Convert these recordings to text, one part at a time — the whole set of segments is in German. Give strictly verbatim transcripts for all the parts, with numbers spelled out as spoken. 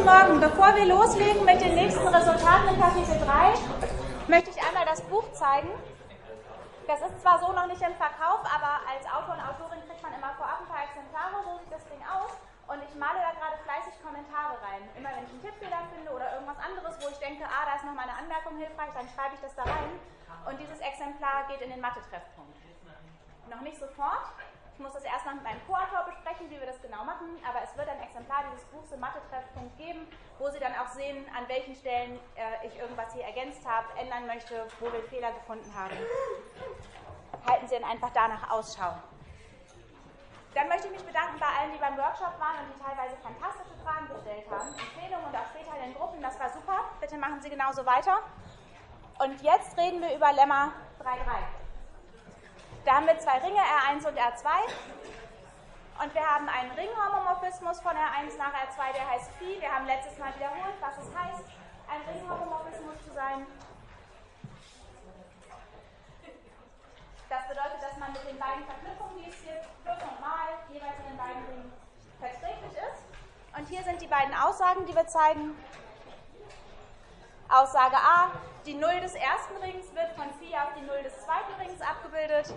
Morgen. Bevor wir loslegen mit den nächsten Resultaten in Kapitel drei, möchte ich einmal das Buch zeigen. Das ist zwar so noch nicht im Verkauf, aber als Autor und Autorin kriegt man immer vorab ein paar Exemplare, so sieht das Ding aus. Und ich male da gerade fleißig Kommentare rein. Immer wenn ich einen Tippfehler finde oder irgendwas anderes, wo ich denke, ah, da ist nochmal eine Anmerkung hilfreich, dann schreibe ich das da rein. Und dieses Exemplar geht in den Mathe-Treffpunkt. Noch nicht sofort. Ich muss das erst noch mit meinem Co-Autor besprechen, wie wir das genau machen, aber es wird ein Exemplar dieses Buchs im Mathe-Treffpunkt geben, wo Sie dann auch sehen, an welchen Stellen äh, ich irgendwas hier ergänzt habe, ändern möchte, wo wir Fehler gefunden haben. Halten Sie dann einfach danach Ausschau. Dann möchte ich mich bedanken bei allen, die beim Workshop waren und die teilweise fantastische Fragen gestellt haben. Empfehlungen und auch später in den Gruppen, das war super. Bitte machen Sie genauso weiter. Und jetzt reden wir über Lemma drei Punkt drei. Da haben wir zwei Ringe, R eins und R zwei. Und wir haben einen Ringhomomorphismus von R eins nach R zwei, der heißt Phi. Wir haben letztes Mal wiederholt, was es heißt, ein Ringhomomorphismus zu sein. Das bedeutet, dass man mit den beiden Verknüpfungen, die es gibt, Plus und Mal, jeweils in den beiden Ringen verträglich ist. Und hier sind die beiden Aussagen, die wir zeigen. Aussage A, die Null des ersten Rings wird von Phi auf die Null des zweiten Rings abgebildet.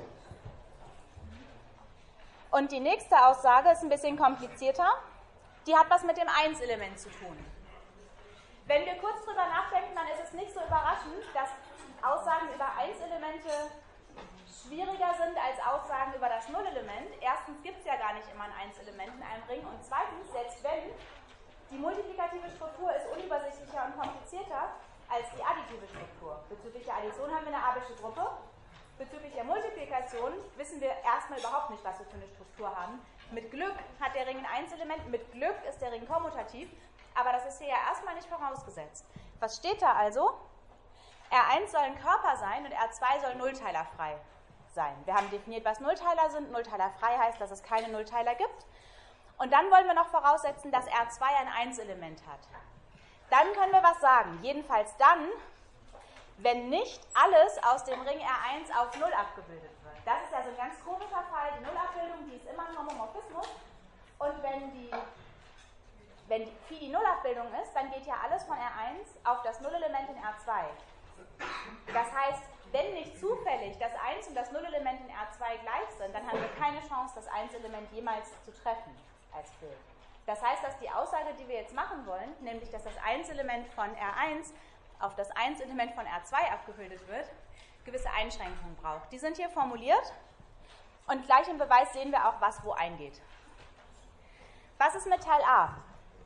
Und die nächste Aussage ist ein bisschen komplizierter. Die hat was mit dem eins-Element zu tun. Wenn wir kurz drüber nachdenken, dann ist es nicht so überraschend, dass Aussagen über eins-Elemente schwieriger sind als Aussagen über das Null-Element. Erstens gibt es ja gar nicht immer ein eins-Element in einem Ring. Und zweitens, selbst wenn, die multiplikative Struktur ist unübersichtlicher und komplizierter als die additive Struktur. Bezüglich der Addition haben wir eine abelsche Gruppe. Bezüglich der Multiplikation wissen wir erstmal überhaupt nicht, was wir für eine Struktur haben. Mit Glück hat der Ring ein eins-Element, mit Glück ist der Ring kommutativ, aber das ist hier ja erstmal nicht vorausgesetzt. Was steht da also? R eins soll ein Körper sein und R zwei soll nullteilerfrei sein. Wir haben definiert, was Nullteiler sind. Nullteilerfrei heißt, dass es keine Nullteiler gibt. Und dann wollen wir noch voraussetzen, dass R zwei ein eins-Element hat. Dann können wir was sagen. Jedenfalls dann, wenn nicht alles aus dem Ring R eins auf null abgebildet wird. Das ist ja so ein ganz komischer Fall. Die Nullabbildung, die ist immer ein Homomorphismus. Und wenn die, wenn die Phi die Nullabbildung ist, dann geht ja alles von R eins auf das Nullelement in R zwei. Das heißt, wenn nicht zufällig das eins und das Nullelement in R zwei gleich sind, dann haben wir keine Chance, das eins-Element jemals zu treffen als Bild. Das heißt, dass die Aussage, die wir jetzt machen wollen, nämlich dass das eins-Element von R eins auf das eins-Element von R zwei abgebildet wird, gewisse Einschränkungen braucht. Die sind hier formuliert und gleich im Beweis sehen wir auch, was wo eingeht. Was ist mit Teil A?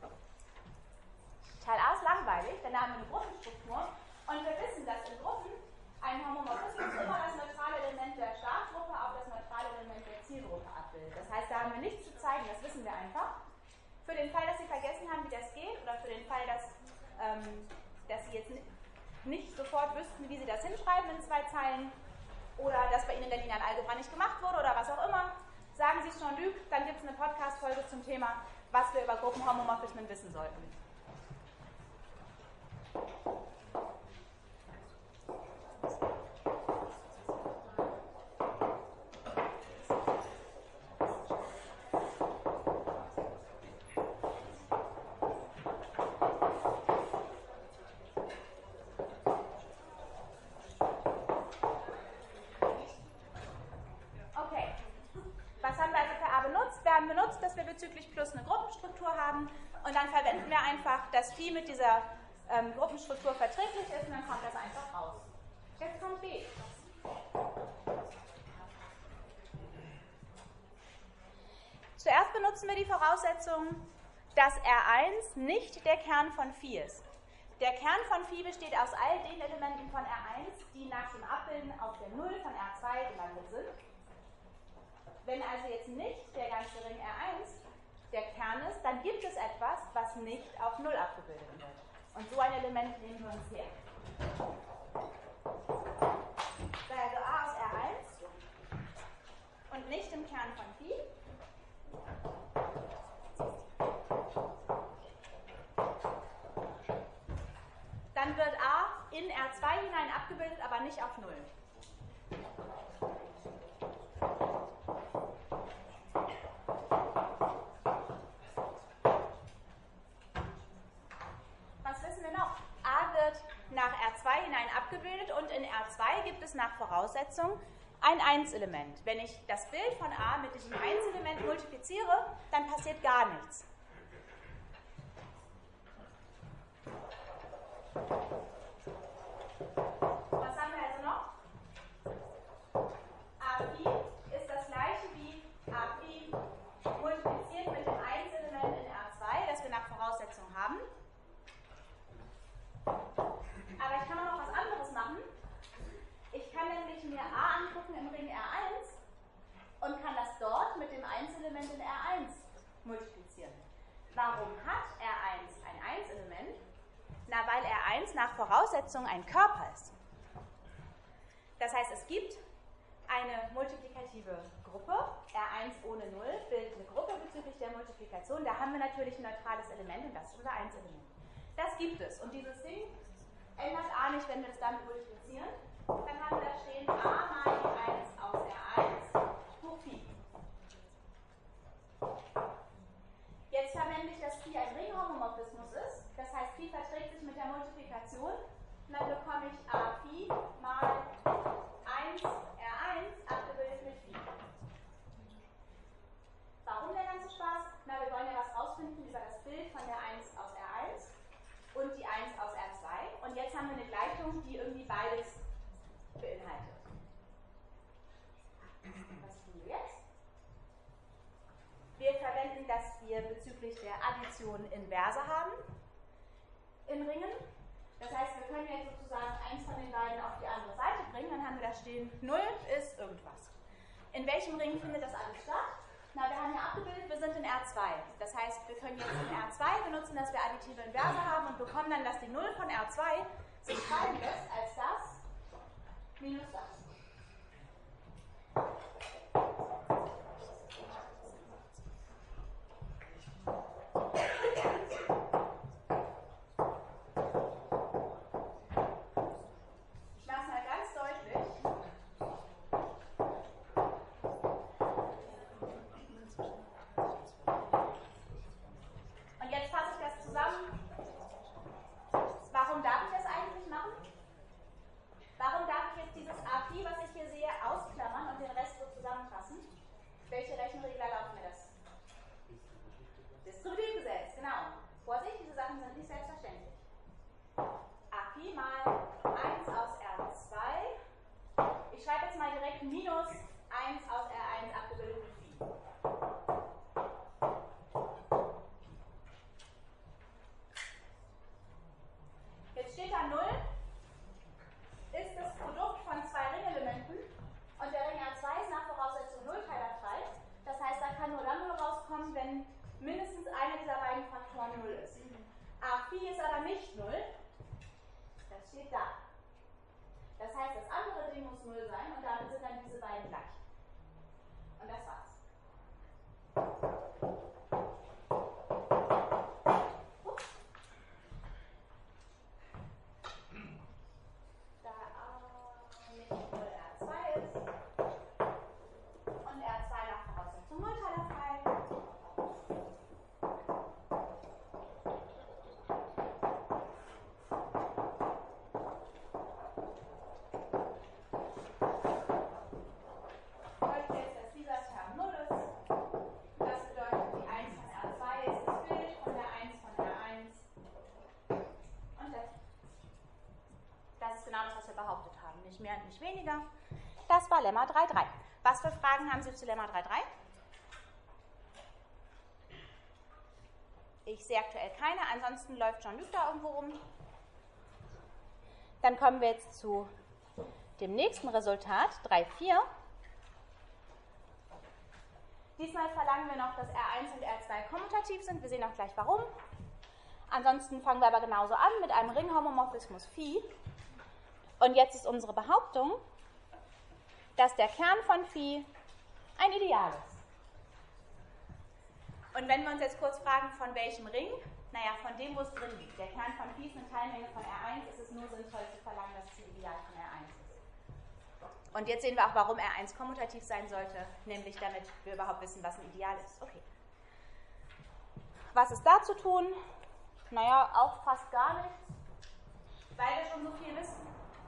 Teil A ist langweilig, denn da haben wir eine Gruppenstruktur und wir wissen, dass in Gruppen ein Homomorphismus immer das neutrale Element der Startgruppe auf das neutrale Element der Zielgruppe abbildet. Das heißt, da haben wir nichts zu zeigen, das wissen wir einfach. Für den Fall, dass Sie vergessen haben, wie das geht, oder für den Fall, dass, ähm, dass Sie jetzt nicht sofort wüssten, wie Sie das hinschreiben in zwei Zeilen, oder dass bei Ihnen in der linearen Algebra nicht gemacht wurde, oder was auch immer, sagen Sie es Jean-Luc, dann gibt es eine Podcast-Folge zum Thema, was wir über Gruppenhomomorphismen wissen sollten. Benutzt, dass wir bezüglich Plus eine Gruppenstruktur haben und dann verwenden wir einfach, dass Phi mit dieser ähm, Gruppenstruktur verträglich ist und dann kommt das einfach raus. Jetzt kommt B. Zuerst benutzen wir die Voraussetzung, dass R eins nicht der Kern von Phi ist. Der Kern von Phi besteht aus all den Elementen von R eins, die nach dem Abbilden auf der Null von R zwei gelandet sind. Wenn also jetzt nicht der ganze Ring R eins der Kern ist, dann gibt es etwas, was nicht auf null abgebildet wird. Und so ein Element nehmen wir uns her. Also A aus R eins und nicht im Kern von Phi. Dann wird A in R zwei hinein abgebildet, aber nicht auf null. ein abgebildet und in R zwei gibt es nach Voraussetzung ein eins-Element. Wenn ich das Bild von A mit diesem eins-Element multipliziere, dann passiert gar nichts. Was haben wir also noch? A Phi ist das gleiche wie A Phi multipliziert mit dem eins-Element in R zwei, das wir nach Voraussetzung haben. Aber ich kann auch noch was anderes machen. Ich kann nämlich mir A angucken im Ring R eins und kann das dort mit dem eins-Element in R eins multiplizieren. Warum hat R eins ein eins-Element? Na, weil R eins nach Voraussetzung ein Körper ist. Das heißt, es gibt eine multiplikative Gruppe, R eins ohne null bildet eine Gruppe bezüglich der Multiplikation. Da haben wir natürlich ein neutrales Element und das ist unser eins-Element. Das gibt es und dieses Ding ändert A nicht, wenn wir es damit multiplizieren. Dann haben wir da stehen A mal die eins aus R eins hoch Phi. Jetzt verwende ich, dass Phi ein Ringhomomorphismus ist. Das heißt, Phi verträgt sich mit der Multiplikation. Und dann bekomme ich A Phi mal eins R eins abgebildet mit Phi. Warum der ganze Spaß? Na, wir wollen ja was rausfinden über das Bild von der eins aus R eins und die eins aus R zwei. Und jetzt haben wir eine Gleichung, die irgendwie beides beinhaltet. Was tun wir jetzt? Wir verwenden, dass wir bezüglich der Addition Inverse haben in Ringen. Das heißt, wir können jetzt sozusagen eins von den beiden auf die andere Seite bringen. Dann haben wir da stehen, null ist irgendwas. In welchem Ring findet das alles statt? Na, wir haben ja abgebildet, wir sind in R zwei. Das heißt, wir können jetzt in R zwei benutzen, dass wir additive Inverse haben und bekommen dann, dass die null von R zwei sich schreiben lässt als das minus das. Ich mache es mal ganz deutlich. Und jetzt fasse ich das zusammen. Warum darf ich das eigentlich machen? Warum darf ich jetzt dieses A Phi, was ich hier sehe, ausklammern und den Rest so zusammenfassen? Welche Rechenregel erlaubt mir das? Distributivgesetz, genau. Vorsicht, diese Sachen sind nicht selbstverständlich. A Phi mal eins aus R zwei. Ich schreibe jetzt mal direkt minus eins aus R eins abgebildet mit Phi. Jetzt steht da null. Ist das Produkt von zwei Ringelementen und der Ring R zwei ist nach Voraussetzung nullteilerfrei. Das heißt, da kann nur dann null rauskommen, wenn mindestens einer dieser beiden Faktoren null ist. A Phi ist aber nicht null. Das steht da. Das heißt, das andere Ding muss null sein und damit sind dann diese beiden gleich. Und das war's. Nicht mehr und nicht weniger. Das war Lemma drei Punkt drei. Was für Fragen haben Sie zu Lemma drei Punkt drei? Ich sehe aktuell keine, ansonsten läuft Jean-Luc da irgendwo rum. Dann kommen wir jetzt zu dem nächsten Resultat, drei Punkt vier. Diesmal verlangen wir noch, dass R eins und R zwei kommutativ sind. Wir sehen auch gleich warum. Ansonsten fangen wir aber genauso an mit einem Ringhomomorphismus Phi. Und jetzt ist unsere Behauptung, dass der Kern von Phi ein Ideal ist. Und wenn wir uns jetzt kurz fragen, von welchem Ring? Naja, von dem, wo es drin liegt. Der Kern von Phi ist eine Teilmenge von R eins, ist es nur sinnvoll zu verlangen, dass es ein Ideal von R eins ist. Und jetzt sehen wir auch, warum R eins kommutativ sein sollte, nämlich damit wir überhaupt wissen, was ein Ideal ist. Okay. Was ist da zu tun? Naja, auch fast gar nichts, weil wir schon so viel wissen.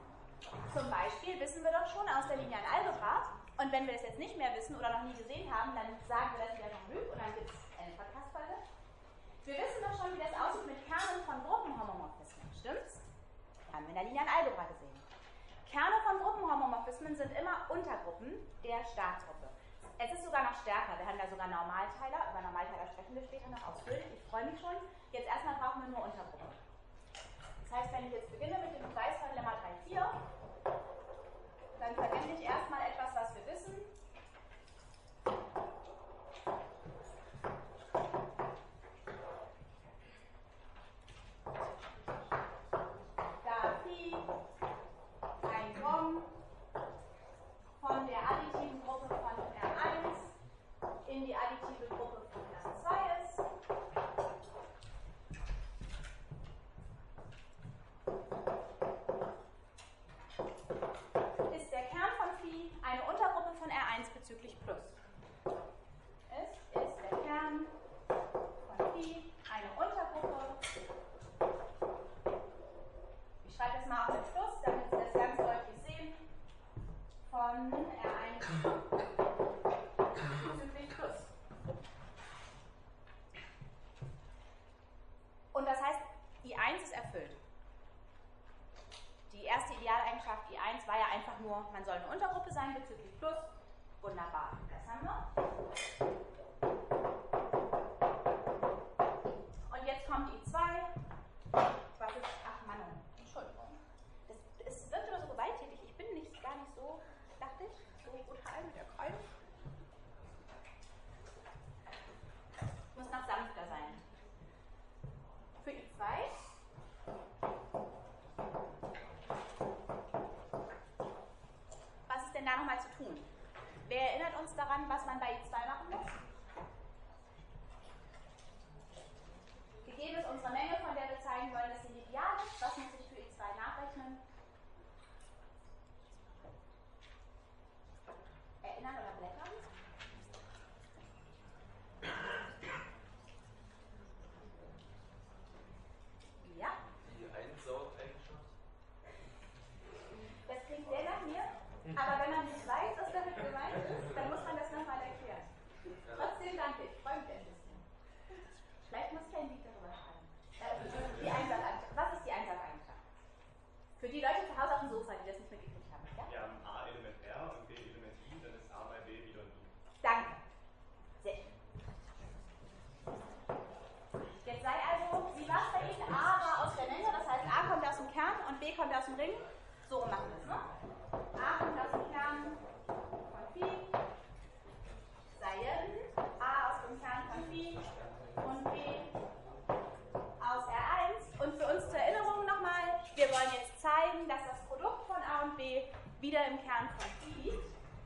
Zum Beispiel wissen wir doch schon aus der linearen Algebra, und wenn wir das jetzt nicht mehr wissen oder noch nie gesehen haben, dann sagen wir das wieder noch rüber und dann gibt es eine Podcast-Folge. Wir wissen doch schon, wie das aussieht mit Kernen von Gruppenhomomorphismen, stimmt's? Haben wir in der linearen Algebra gesehen. Kerne von Gruppenhomomorphismen sind immer Untergruppen der Startgruppe. Es ist sogar noch stärker, wir haben da sogar Normalteiler, über Normalteiler sprechen wir später noch ausführlich, ich freue mich schon. Jetzt erstmal brauchen wir nur Untergruppen. Das heißt, wenn ich jetzt beginne mit dem Beweis von Lemma drei vier, dann verwende ich erstmal etwas, was wir wissen. Da Phi ein Grom von der additiven Gruppe von R eins in die additive Gruppe von R zwei ist. Ist der Kern von Phi eine Untergruppe von R eins bezüglich Plus. Ist, ist der Kern von Phi eine Untergruppe. Ich schreibe das mal auch mit Plus, damit Sie das ganz deutlich sehen. Von R eins bezüglich Plus. Und das heißt, I eins ist erfüllt. Die erste Idealeigenschaft I eins war ja einfach nur, man soll eine Untergruppe sein bezüglich Plus. Wunderbar, das haben wir. Und jetzt kommt I zwei. Was ist, ach Mann, Entschuldigung. Das, es wird immer so gewalttätig. Ich bin nicht, gar nicht so, dachte ich, so brutal mit der Kreuz. Muss noch sanfter sein. Für I zwei. Was ist denn da nochmal zu tun? Wer erinnert uns daran, was man bei I zwei machen muss? Gegeben ist unsere Menge, von der wir zeigen wollen, dass sie linear ist. Was muss ich für I zwei nachrechnen? Erinnern oder blättern? Ja? Die Einsaugeigenschaft? Das klingt sehr nach mir, aber wenn man nicht weiß, was damit gemeint ist, dann muss man das nochmal erklären. Trotzdem danke, ich freue mich ein bisschen. Vielleicht muss ich ein Lied darüber schreiben. Äh, die Einsatzeigenschaft. Was ist die Einsatzeigenschaft? Für die Leute zu Hause auf dem Sofa, die das nicht mitgekriegt haben. Ja? Wir haben A-Element R und B-Element I, dann ist A mal B wieder ein I. Danke. Sehr schön. Jetzt sei also, wie war es bei Ihnen? A war aus der Menge, das heißt A kommt aus dem Kern und B kommt aus dem Ring. So machen wir es, ne? A kommt aus dem Kern von Phi, seien A aus dem Kern von Phi und B aus R eins. Und für uns zur Erinnerung nochmal, wir wollen jetzt zeigen, dass das Produkt von A und B wieder im Kern von Phi liegt.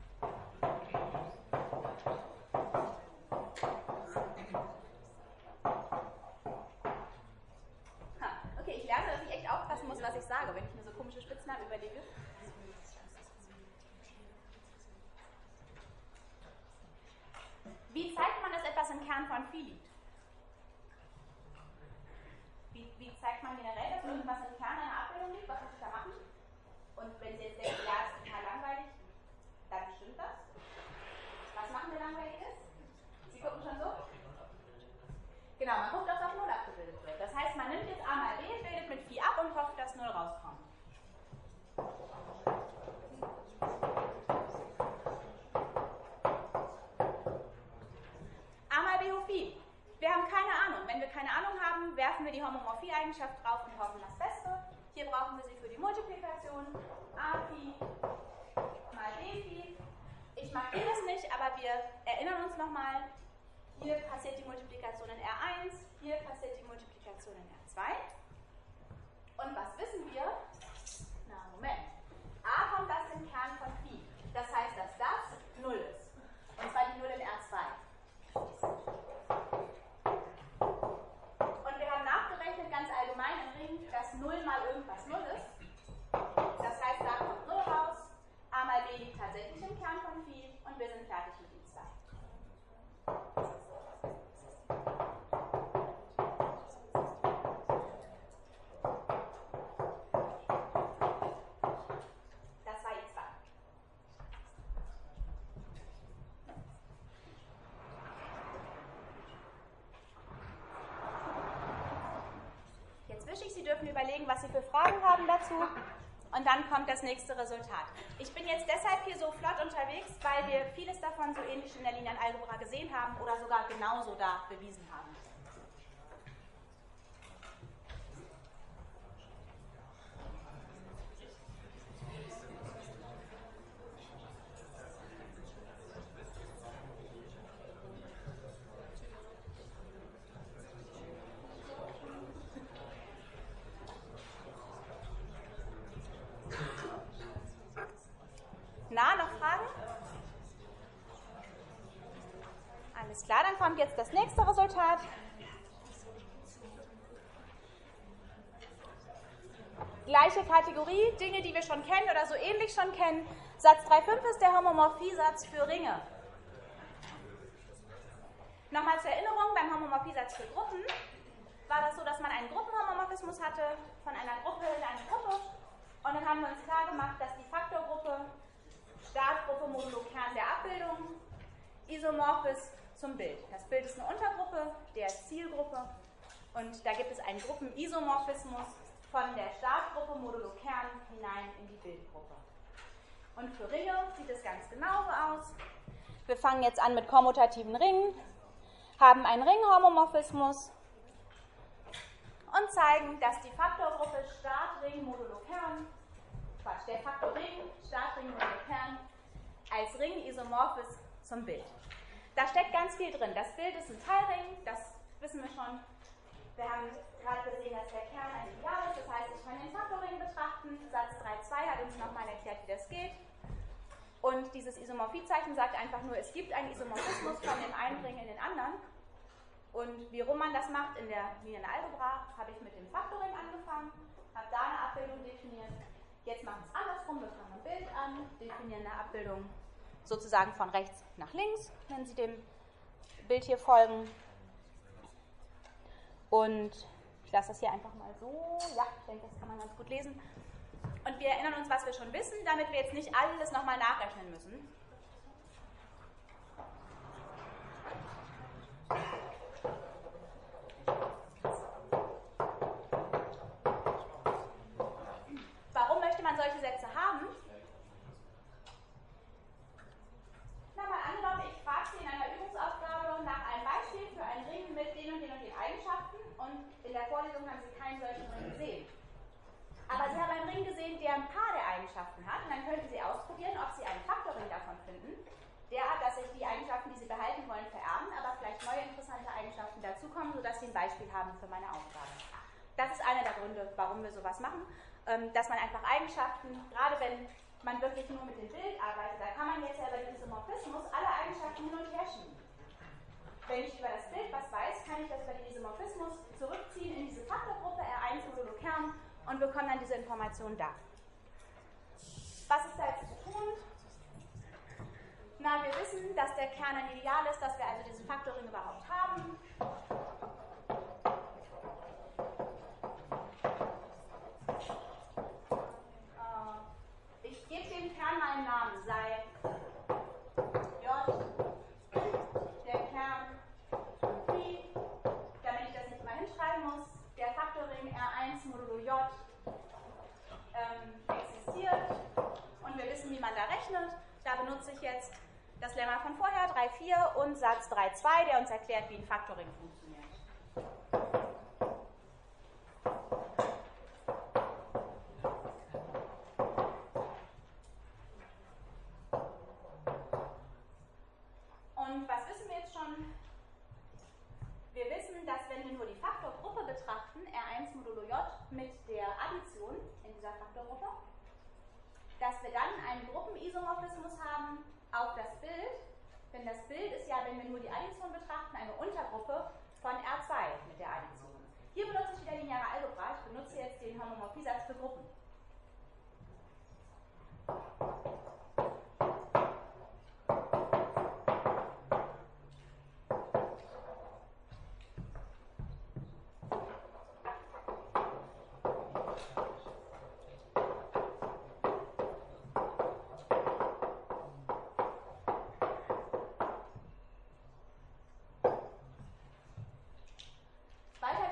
Okay, ich lerne, dass ich echt aufpassen muss, was ich sage, wenn ich mir so komische Spitznamen überlege. Wie zeigt man, dass etwas im Kern von Phi liegt? Wie, wie zeigt man generell, dass irgendwas im Kern einer Abbildung liegt? Was muss ich da machen? Und wenn Sie jetzt denken, ja, ist total langweilig, dann stimmt das. Was machen wir Langweiliges? Sie gucken schon so? Genau, man guckt, ob es auf null abgebildet wird. Das heißt, man nimmt jetzt A mal B, bildet mit Phi ab und hofft, dass null rauskommt. A mal B hoch Phi. Wir haben keine Ahnung. Wenn wir keine Ahnung haben, werfen wir die Homomorphie-Eigenschaft drauf und hoffen das Beste. Hier brauchen wir sie für die Multiplikation. A Phi mal B Phi. Ich markiere das nicht, aber wir erinnern uns nochmal. Hier passiert die Multiplikation in R eins, hier passiert die Multiplikation in R zwei. Und was wissen wir? Na, Moment. A kommt aus dem Kern von Phi. Das heißt, dass das null ist. Und zwar die null in R zwei. Und wir haben nachgerechnet, ganz allgemein im Ring, dass null mal irgendwas null ist. Das heißt, da kommt null raus. A mal B liegt tatsächlich im Kern von Phi und wir sind fertig mit I zwei. dürfen überlegen, was Sie für Fragen haben dazu. Und dann kommt das nächste Resultat. Ich bin jetzt deshalb hier so flott unterwegs, weil wir vieles davon so ähnlich in der Linearen-Algebra gesehen haben oder sogar genauso da bewiesen haben. Na, noch Fragen? Alles klar, dann kommt jetzt das nächste Resultat. Gleiche Kategorie, Dinge, die wir schon kennen oder so ähnlich schon kennen. Satz drei Komma fünf ist der Homomorphiesatz für Ringe. Nochmal zur Erinnerung, beim Homomorphiesatz für Gruppen war das so, dass man einen Gruppenhomomorphismus hatte von einer Gruppe in eine Gruppe. Und dann haben wir uns klar gemacht, dass die Faktorgruppe Startgruppe modulo Kern der Abbildung isomorph ist zum Bild. Das Bild ist eine Untergruppe der Zielgruppe und da gibt es einen Gruppenisomorphismus von der Startgruppe modulo Kern hinein in die Bildgruppe. Und für Ringe sieht es ganz genauso aus. Wir fangen jetzt an mit kommutativen Ringen, haben einen Ringhomomorphismus und zeigen, dass die Faktorgruppe Startring modulo Kern, Quatsch, der Faktor Ring, Startring modulo Kern, als Ring isomorph ist zum Bild. Da steckt ganz viel drin. Das Bild ist ein Teilring, das wissen wir schon. Wir haben gerade gesehen, dass der Kern ein Ideal ist, das heißt, ich kann den Faktorring betrachten. Satz drei Komma zwei hat uns nochmal erklärt, wie das geht. Und dieses Isomorphiezeichen sagt einfach nur, es gibt einen Isomorphismus von dem einen Ring in den anderen. Und wie rum man das macht in der linearen Algebra, habe ich mit dem Faktorring angefangen, habe da eine Abbildung definiert. Jetzt machen wir es andersrum, wir fangen ein Bild an, definieren eine Abbildung sozusagen von rechts nach links, wenn Sie dem Bild hier folgen. Und ich lasse das hier einfach mal so, ja, ich denke, das kann man ganz gut lesen. Und wir erinnern uns, was wir schon wissen, damit wir jetzt nicht alles nochmal nachrechnen müssen. Warum möchte man solche Sätze haben? Na, mal angenommen, ich frage Sie in einer Übungsaufgabe nach einem Beispiel für einen Ring mit den und den und den Eigenschaften und in der Vorlesung haben Sie keinen solchen Ring gesehen. Aber Sie haben einen Ring gesehen, der ein paar der Eigenschaften hat und dann könnten Sie ausprobieren, ob Sie einen Faktorring davon finden, derart, dass sich die Eigenschaften, die Sie behalten wollen, vererben, aber vielleicht neue interessante Eigenschaften dazukommen, sodass Sie ein Beispiel haben für meine Aufgabe. Das ist einer der Gründe, warum wir sowas machen, dass man einfach Eigenschaften, gerade wenn man wirklich nur mit dem Bild arbeitet, da kann man jetzt ja über den Isomorphismus alle Eigenschaften hin und her schieben. Wenn ich über das Bild was weiß, kann ich das über den Isomorphismus zurückziehen in diese Faktorgruppe R eins modulo Kern und bekomme dann diese Information da. Was ist da jetzt zu tun? Na, wir wissen, dass der Kern ein Ideal ist, dass wir also diesen Faktorring überhaupt haben. Ich gebe dem Kern mal einen Namen, sei J, der Kern Phi, damit ich das nicht mal hinschreiben muss. Der Faktorring R eins modulo J ähm, existiert und wir wissen, wie man da rechnet. Da benutze ich jetzt das Lemma von vorher, drei Komma vier und Satz drei Komma zwei, der uns erklärt, wie ein Faktorring funktioniert. Und was wissen wir jetzt schon? Wir wissen, dass wenn wir nur die Faktorgruppe betrachten, R eins modulo J mit der Addition in dieser Faktorgruppe, dass wir dann einen Gruppenisomorphismus haben auf das Bild, denn das Bild ist ja, wenn wir nur die Addition betrachten, eine Untergruppe von R zwei mit der Addition. Hier benutze ich wieder lineare Algebra, ich benutze jetzt den Homomorphiesatz für Gruppen. Weiter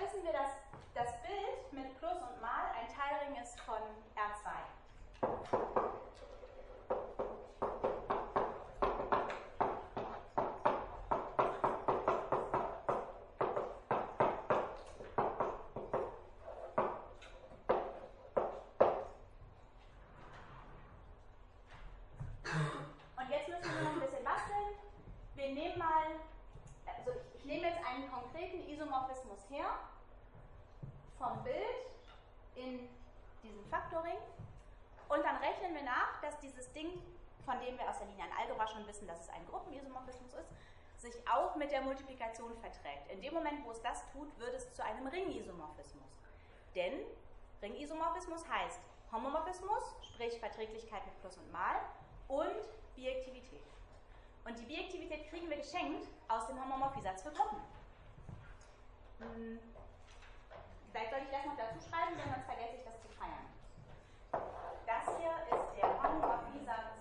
Faktoring. Und dann rechnen wir nach, dass dieses Ding, von dem wir aus der linearen Algebra schon wissen, dass es ein Gruppenisomorphismus ist, sich auch mit der Multiplikation verträgt. In dem Moment, wo es das tut, wird es zu einem Ringisomorphismus. Denn Ringisomorphismus heißt Homomorphismus, sprich Verträglichkeit mit Plus und Mal, und Bijektivität. Und die Bijektivität kriegen wir geschenkt aus dem Homomorphiesatz für Gruppen. Hm. Vielleicht soll ich das noch dazu schreiben, denn sonst vergesse ich das zu feiern. Das hier ist der Homomorphiesatz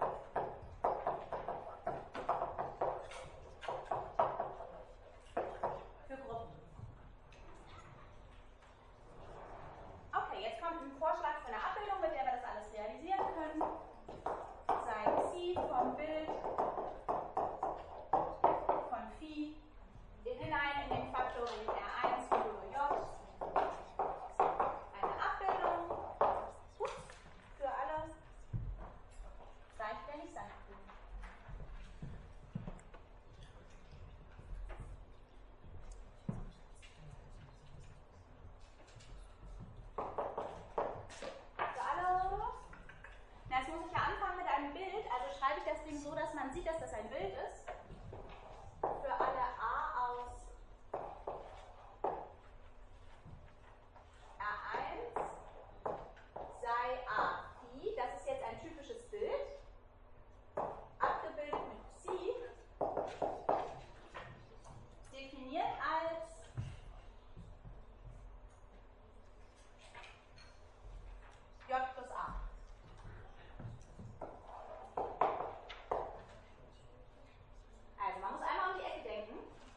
für Gruppen. Okay, jetzt kommt ein Vorschlag für eine Abbildung, mit der wir das alles realisieren können. Sei Psi vom Bild von Phi hinein in den Faktoring R eins modulo J. Eine Abbildung. Ups, für alle. Seicht, wenn ich seicht bin. Für alle. Na, jetzt muss ich ja anfangen mit einem Bild. Also schreibe ich das Ding so, dass man sieht, dass das ein Bild ist. Für alle A aus R eins sei A Phi, das ist jetzt ein typisches Bild, abgebildet mit Psi, definiert als J plus A. Also man muss einmal um die Ecke denken.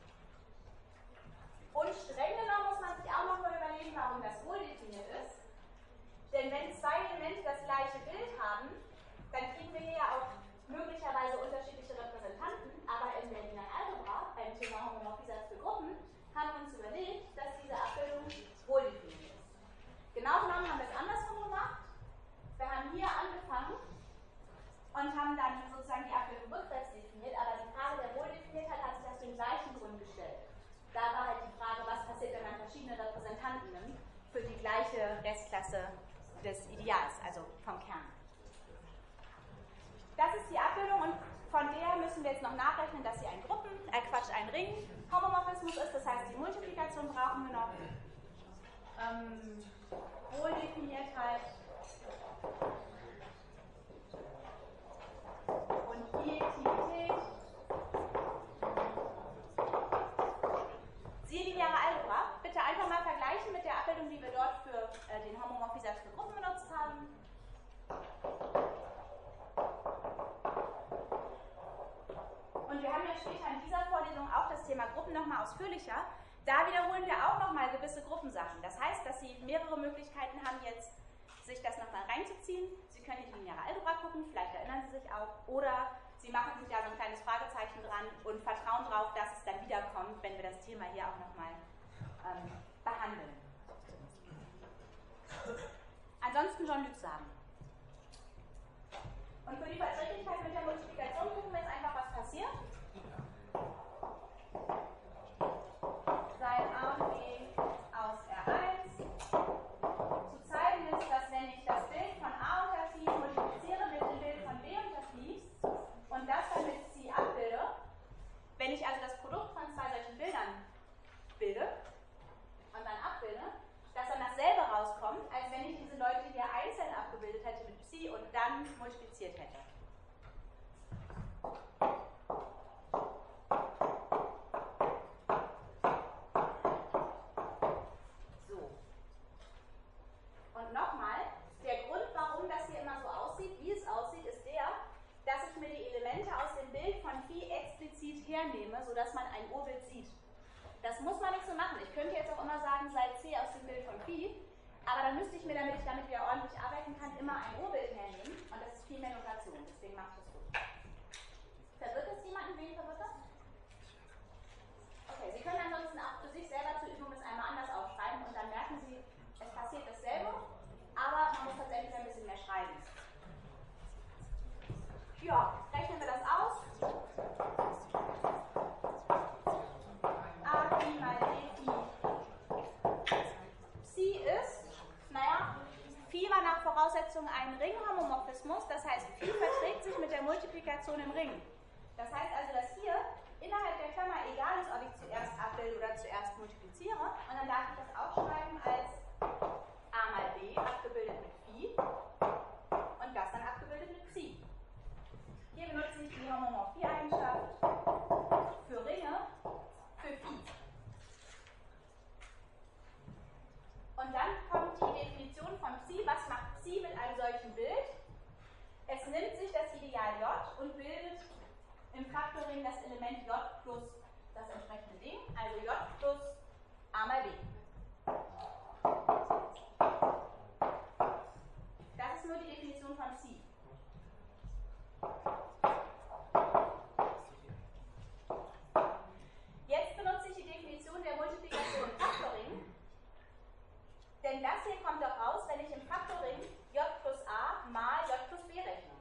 Und streng genommen muss man sich auch noch mal überlegen, warum das wohl definiert ist. Denn wenn zwei Elemente das gleiche Bild haben, dann kriegen wir hier ja auch möglicherweise unterschiedliche Repräsentanten. Aber in der linearen Algebra, beim Thema Homomorphiesatz für Gruppen, haben wir uns überlegt, dass diese Abbildung wohl definiert ist. Genau genommen haben wir es andersrum gemacht. Wir haben hier angefangen und haben dann sozusagen die Abbildung rückwärts definiert, aber die Frage der Wohldefiniertheit hat sich aus dem gleichen Grund gestellt. Da war halt die Frage, was passiert, wenn man verschiedene Repräsentanten nimmt für die gleiche Restklasse des Ideals, also vom Kern. Das ist die Abbildung und von der müssen wir jetzt noch nachrechnen, dass sie ein Gruppen, äh Quatsch, ein Ring Homomorphismus ist, das heißt die Multiplikation brauchen wir noch. Ähm, Wohldefiniertheit und Bijektivität. Siehe lineare Algebra. Bitte einfach mal vergleichen mit der Abbildung, die wir dort für äh, den Homomorphiesatz für Gruppen benutzt haben. Und wir haben ja später in dieser Vorlesung auch das Thema Gruppen nochmal ausführlicher. Da wiederholen wir auch nochmal gewisse Gruppensachen. Das heißt, dass Sie mehrere Möglichkeiten haben, jetzt sich das nochmal reinzuziehen. Sie können in die lineare Algebra gucken, vielleicht erinnern Sie sich auch. Oder Sie machen sich da so ein kleines Fragezeichen dran und vertrauen darauf, dass es dann wiederkommt, wenn wir das Thema hier auch nochmal ähm, behandeln. Ansonsten Jean-Luc sagen. Und für die Verträglichkeit mit der Multiplikation gucken wir jetzt einfach, was passiert. Sein A und B aus R eins. Zu zeigen ist, dass wenn ich das Bild von A unter Phi multipliziere mit dem Bild von B unter Phi und das dann mit Psi abbilde, wenn ich also das Produkt von zwei solchen Bildern bilde und dann abbilde, dass dann dasselbe rauskommt, als wenn ich diese Leute hier einzeln abgebildet hätte mit Psi und dann multipliziert hätte. So. Und nochmal, der Grund, warum das hier immer so aussieht, wie es aussieht, ist der, dass ich mir die Elemente aus dem Bild von Phi explizit hernehme, sodass man ein Urbild sieht. Das muss man nicht so machen. Ich könnte jetzt auch immer sagen, sei C aus dem Bild von Phi, aber dann müsste ich mir, damit ich damit wieder ordentlich arbeiten kann, immer ein Urbild hernehmen und das ist viel mehr Notation, deswegen mache ich das gut. Verwirrt das jemanden? Wen verwirrt das? Okay, Sie können ansonsten auch für sich selber zur Übung das einmal anders aufschreiben und dann merken Sie, es passiert dasselbe, aber man muss tatsächlich ein bisschen mehr schreiben. Ja, rechnen wir das aus. A Phi mal B Phi. Psi ist, naja, Phi war Grundvoraussetzung einen Ringhomomorphismus, das heißt, Phi verträgt sich mit der Multiplikation im Ring. Das heißt also, dass hier innerhalb der Klammer egal ist, ob ich zuerst abbilde oder zuerst multipliziere, und dann darf ich das aufschreiben als a mal b abgebildet mit Phi und das dann abgebildet mit Psi. Hier benutze ich die Homomorphie-Eigenschaft für Ringe für Phi. Und dann kommt die Definition von Psi. Was macht Psi mit einem solchen Bild? Es nimmt sich das Ideal J und bildet im Faktoring das Element J plus das entsprechende Ding, also J plus a mal b. Das ist nur die Definition von Psi. Jetzt benutze ich die Definition der Multiplikation Faktoring. Denn das hier kommt doch raus, wenn ich im Faktoring J plus a mal J plus b rechne.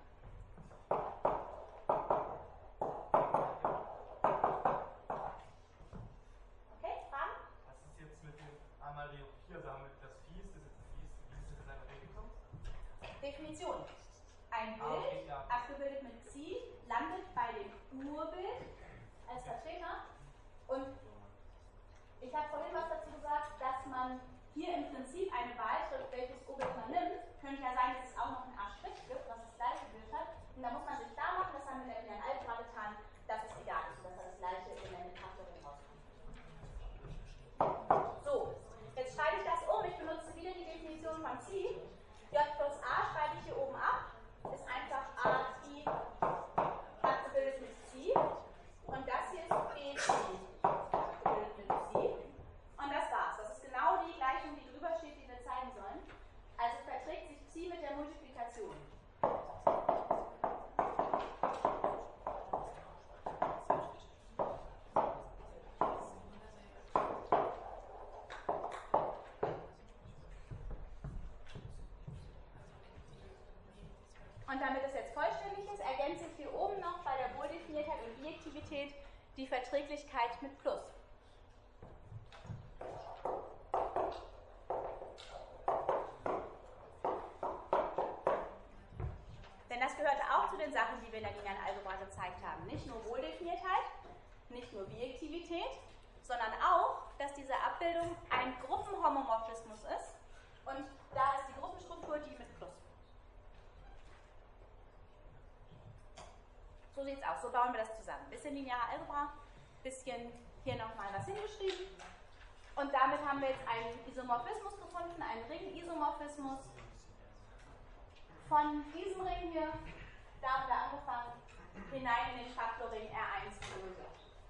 Okay, Fragen? Was ist jetzt mit dem a mal b hoch vier? Also haben wir das Phi, ist das jetzt Phi, wie ist das in seiner Regel gekommen? Definition. Ein Bild, Ah, okay, ja. abgebildet mit Psi, landet bei dem Urbild als Vertreter. Und ich habe vorhin was dazu gesagt, dass man hier im Prinzip eine Wahl trifft, welches Urbild man nimmt. Könnte ja sein, dass es auch noch ein A' gibt, was das gleiche Bild hat. Und da muss man sich klar machen, das haben wir in der linearen Algebra getan, dass es egal ist, dass er das gleiche Element im Faktoring rauskommt. So, jetzt schreibe ich das um. Ich benutze wieder die Definition von Psi. J plus a schreibe ich hier oben ab. Ist einfach a Phi abgebildet mit Psi. Und das hier ist b Phi abgebildet mit Psi. Und das war's. Das ist genau die Gleichung, die drüber steht, die wir zeigen sollen. Also verträgt sich Psi mit der Multiplikation. Und damit es jetzt vollständig ist, ergänze ich hier oben noch bei der Wohldefiniertheit und Bijektivität die Verträglichkeit mit Plus. Denn das gehörte auch zu den Sachen, die wir in der linearen Algebra gezeigt haben. Nicht nur Wohldefiniertheit, nicht nur Bijektivität, sondern auch, dass diese Abbildung ein Gruppenhomomorphismus ist. Und da ist die Gruppenstruktur die mit Plus. So sieht es aus, so bauen wir das zusammen. Bisschen lineare Algebra, bisschen hier nochmal was hingeschrieben. Und damit haben wir jetzt einen Isomorphismus gefunden, einen Ring-Isomorphismus. Von diesem Ring hier, da haben wir angefangen, hinein in den Faktorring R eins null J.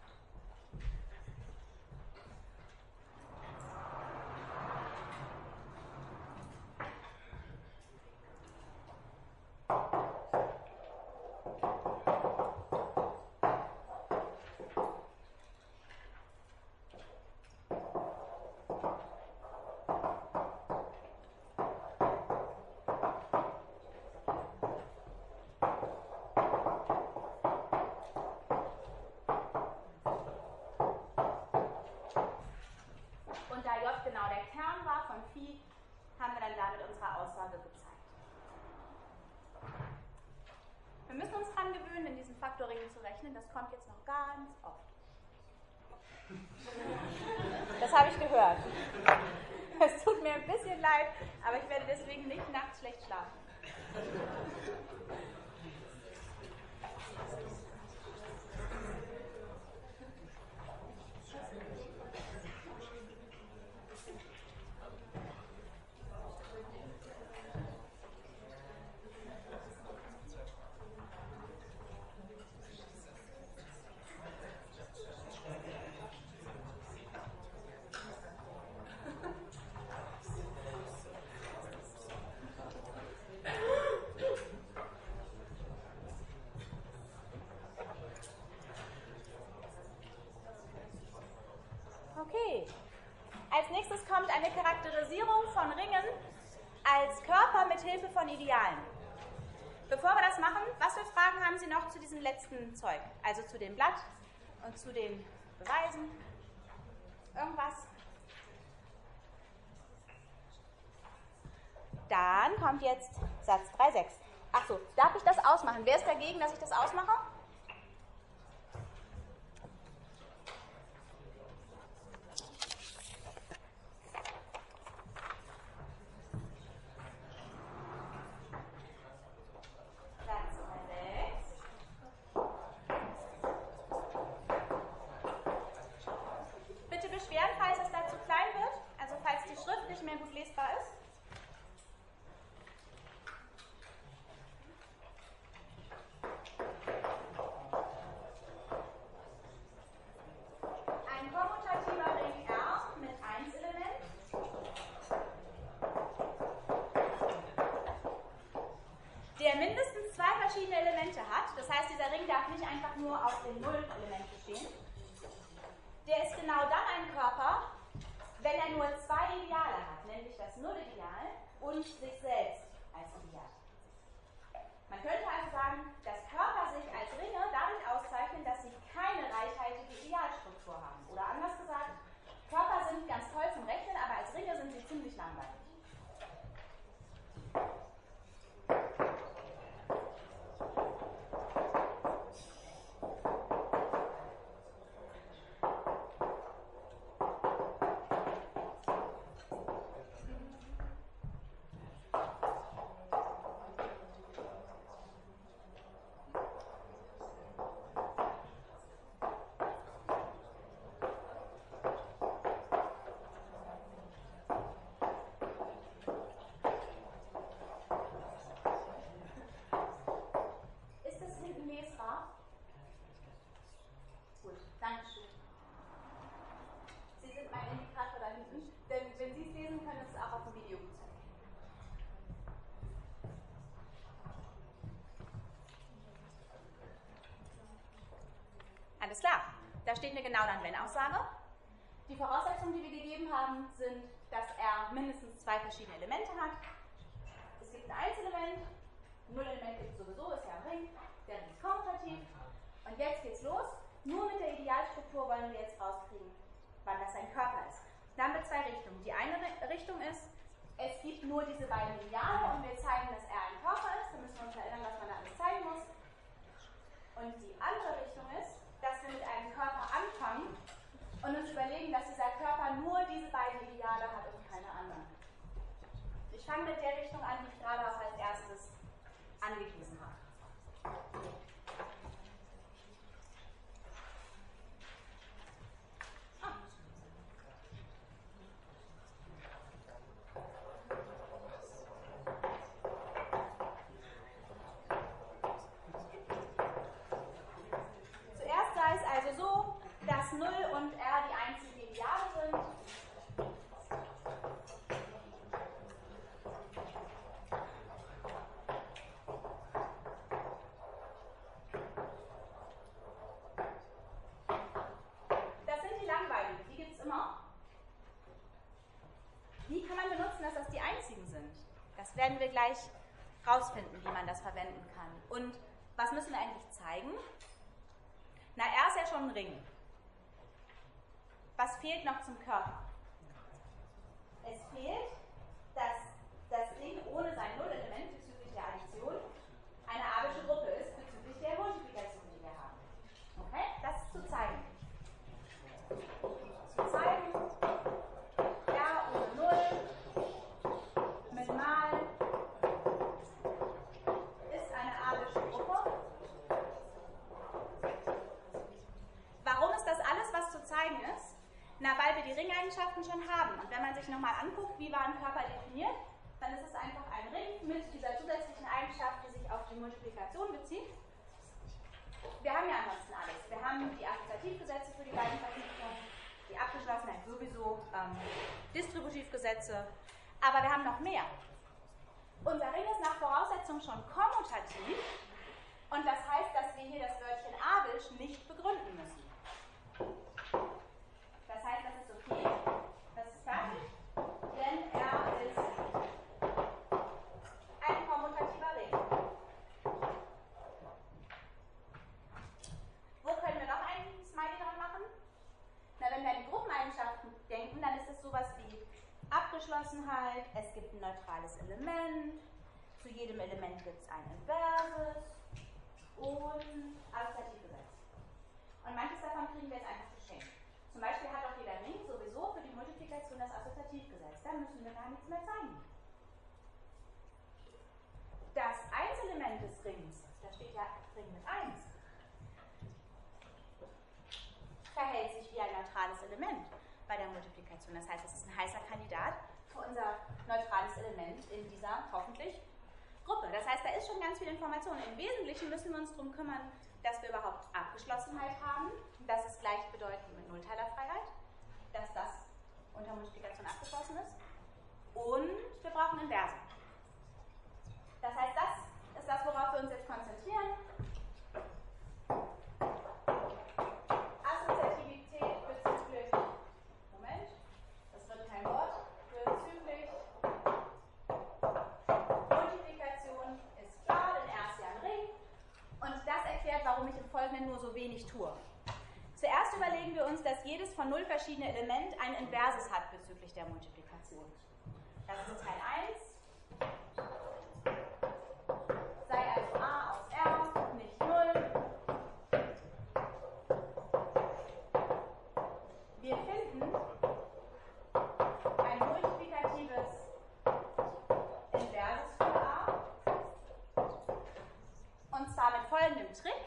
Und da J genau der Kern war von Phi, haben wir dann damit unsere Aussage gezeigt. Wir müssen uns daran gewöhnen, in diesen Faktorringen zu rechnen. Das kommt jetzt noch ganz oft. Das habe ich gehört. Es tut mir ein bisschen leid, aber ich werde deswegen nicht nachts schlecht schlafen. Okay, als nächstes kommt eine Charakterisierung von Ringen als Körper mit Hilfe von Idealen. Bevor wir das machen, was für Fragen haben Sie noch zu diesem letzten Zeug? Also zu dem Blatt und zu den Beweisen? Irgendwas? Dann kommt jetzt Satz drei Punkt sechs. Achso, darf ich das ausmachen? Wer ist dagegen, dass ich das ausmache? Alles klar, da steht eine genau dann wenn-Aussage. Die Voraussetzungen, die wir gegeben haben, sind, dass R mindestens zwei verschiedene Elemente hat. Es gibt ein Einzelement, ein Nullelement gibt es sowieso, ist ja ein Ring, der Ring ist kommutativ. Und jetzt geht's los. Nur mit der Idealstruktur wollen wir jetzt rauskriegen, wann das ein Körper ist. Da haben wir zwei Richtungen. Die eine Richtung ist, es gibt nur diese beiden Ideale und wir zeigen, dass R ein Körper ist. Da müssen wir uns erinnern, was man da alles zeigen muss. Und die andere Richtung ist, dass wir mit einem Körper anfangen und uns überlegen, dass dieser Körper nur diese beiden Ideale hat und keine anderen. Ich fange mit der Richtung an, die ich gerade auch als erstes angewiesen habe. Werden wir gleich rausfinden, wie man das verwenden kann. Und was müssen wir eigentlich zeigen? Na, R ist ja schon ein Ring. Was fehlt noch zum Körper? Es fehlt, dass das Ding ohne sein Nullelement bezüglich der Addition eine abelsche Gruppe ist bezüglich der Multiplikation, die wir haben. Okay? Das ist zu zeigen. Zu zeigen, R ohne Null mit Mal ist eine abelsche Gruppe. Warum ist das alles, was zu zeigen ist? Na, weil wir die Ringeigenschaften schon haben. Und wenn man sich nochmal anguckt, wie war ein Körper definiert, dann ist es einfach ein Ring mit dieser zusätzlichen Eigenschaft, die sich auf die Multiplikation bezieht. Wir haben ja ansonsten alles. Wir haben die Assoziativgesetze für die beiden Verknüpfungen, die Abgeschlossenheit sowieso, ähm, Distributivgesetze, aber wir haben noch mehr. Unser Ring ist nach Voraussetzung schon kommutativ und das heißt, dass wir hier das Wörtchen abelsch nicht begründen müssen. Das heißt, das ist okay, das ist fertig, denn R ist ein kommutativer Ring. Wo können wir noch einen Smiley dran machen? Na, wenn wir an die Gruppeneigenschaften denken, dann ist es sowas wie Abgeschlossenheit, es gibt ein neutrales Element, Zu jedem Element gibt es ein Inverses und Assoziativgesetz. Und manches davon kriegen wir jetzt einfach geschenkt. Zum Beispiel hat auch jeder Ring sowieso für die Multiplikation das Assoziativgesetz. Da müssen wir gar nichts mehr zeigen. Das Einselement des Rings, da steht ja Ring mit eins, verhält sich wie ein neutrales Element bei der Multiplikation. Das heißt, es ist ein heißer Kandidat für unser neutrales Element in dieser hoffentlich Gruppe. Das heißt, da ist schon ganz viel Information. Im Wesentlichen müssen wir uns darum kümmern, dass wir überhaupt Abgeschlossenheit haben. Das ist gleichbedeutend mit Nullteilerfreiheit, dass das unter Multiplikation abgeschlossen ist. Und wir brauchen Inverse. Das heißt, das ist das, worauf wir uns jetzt konzentrieren. Assoziativität bezüglich, Moment, das wird kein Wort, bezüglich Multiplikation ist klar, denn er ist ja ein Ring. Und das erklärt, warum ich im Folgenden nur so wenig tue. Zuerst überlegen wir uns, dass jedes von null verschiedene Element ein Inverses hat bezüglich der Multiplikation. Das ist Teil eins. Sei also a aus R nicht null. Wir finden ein multiplikatives Inverses für a. Und zwar mit folgendem Trick.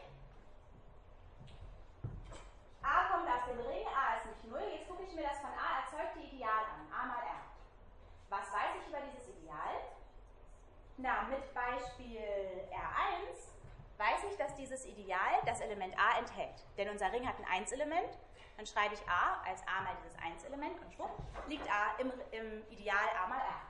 A kommt aus dem Ring, a ist nicht null. Jetzt gucke ich mir das von a erzeugte Ideal an, a mal r. Was weiß ich über dieses Ideal? Na, mit Beispiel R eins weiß ich, dass dieses Ideal das Element a enthält. Denn unser Ring hat ein eins-Element. Dann schreibe ich a als a mal dieses eins-Element und schwupp, liegt a im, im Ideal a mal r.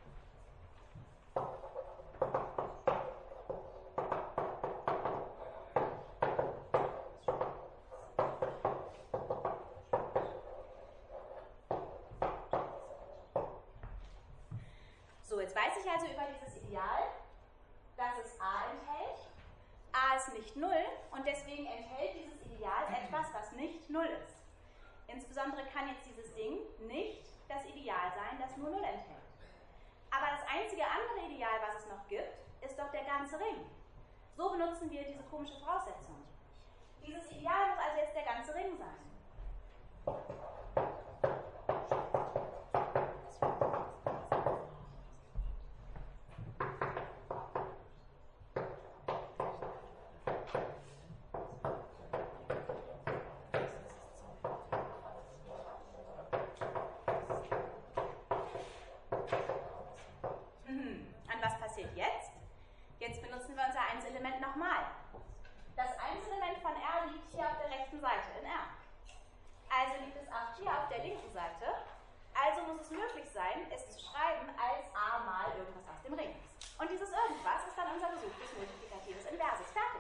So, jetzt weiß ich also über dieses Ideal, dass es a enthält. A ist nicht null und deswegen enthält dieses Ideal etwas, was nicht null ist. Insbesondere kann jetzt dieses Ding nicht das Ideal sein, das nur null enthält. Aber das einzige andere Ideal, was es noch gibt, ist doch der ganze Ring. So benutzen wir diese komische Voraussetzung. Dieses Ideal muss also jetzt der ganze Ring sein. Jetzt? Jetzt benutzen wir unser eins-Element nochmal. Das eins-Element von R liegt hier auf der rechten Seite in R. Also liegt es auch hier auf der linken Seite. Also muss es möglich sein, es zu schreiben als a mal irgendwas aus dem Ring. Und dieses irgendwas ist dann unser gesuchtes multiplikatives Inverses. Fertig.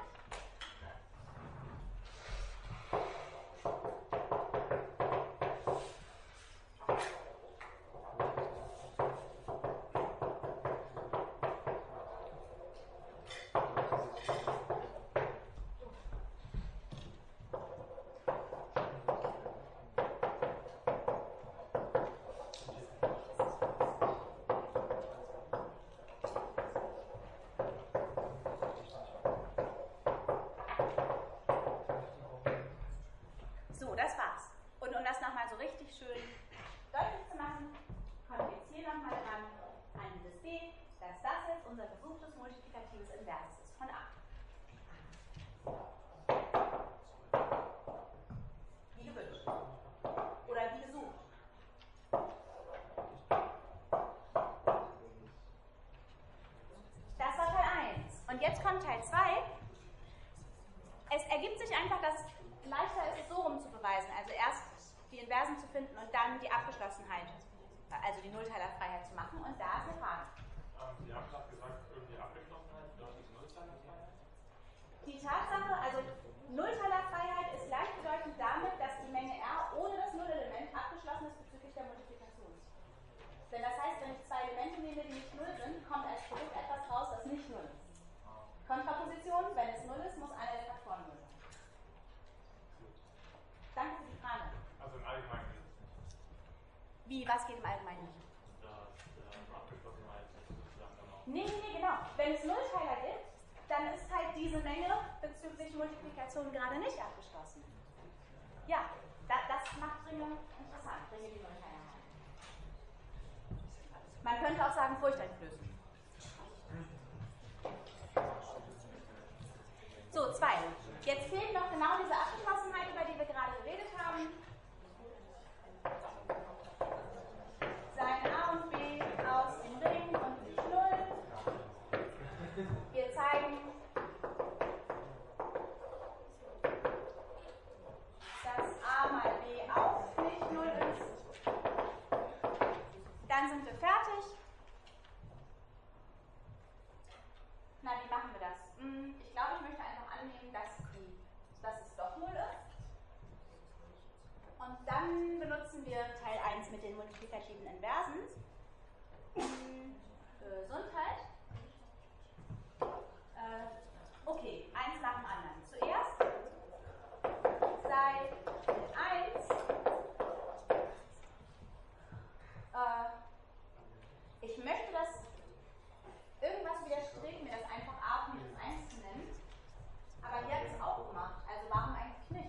Teil zwei. Es ergibt sich einfach, dass es leichter ist, es so rum zu beweisen. Also erst die Inversen zu finden und dann die Abgeschlossenheit, also die Nullteilerfreiheit zu machen. Und da ist eine Frage. Ähm, Sie haben gerade gesagt, irgendwie Abgeschlossenheit bedeutet Nullteilerfreiheit? Die Tatsache, also Nullteilerfreiheit ist gleichbedeutend damit, dass die Menge R ohne das Nullelement abgeschlossen ist bezüglich der Multiplikation. Denn das heißt, wenn ich zwei Elemente nehme, die nicht null sind, kommt als Produkt etwas raus, das nicht null ist. Kontraposition, wenn es null ist, muss einer der Faktoren null sein. Danke für die Frage. Also im Allgemeinen geht es nicht. Wie, was geht im Allgemeinen nicht? Das äh, Abgeschlossenheit ist sozusagen dann auch. Nee, nee, nee, genau. Wenn es Nullteiler gibt, dann ist halt diese Menge bezüglich Multiplikation gerade nicht abgeschlossen. Ja, da, das macht Ringe interessant, Ringe, die Nullteiler haben. Man könnte auch sagen, furchteinflößend. So, zwei. Jetzt fehlt noch genau diese Abgeschlossenheit, über die wir gerade geredet haben. Sein A und B aus dem Ring und nicht null. Wir zeigen, dass A mal B auch nicht null ist. Dann sind wir fertig. Na, wie machen wir das? Ich glaube, ich möchte einfach annehmen, dass, die, dass es doch null ist. Und dann benutzen wir Teil eins mit den multiplikativen Inversen. Gesundheit. Äh, okay, eins nach dem anderen. Zuerst sei eins. Äh, ich möchte das, irgendwas widerstrebt mir das einfach a minus eins zu nennen. Aber hier hat es auch gemacht, also warum eigentlich nicht?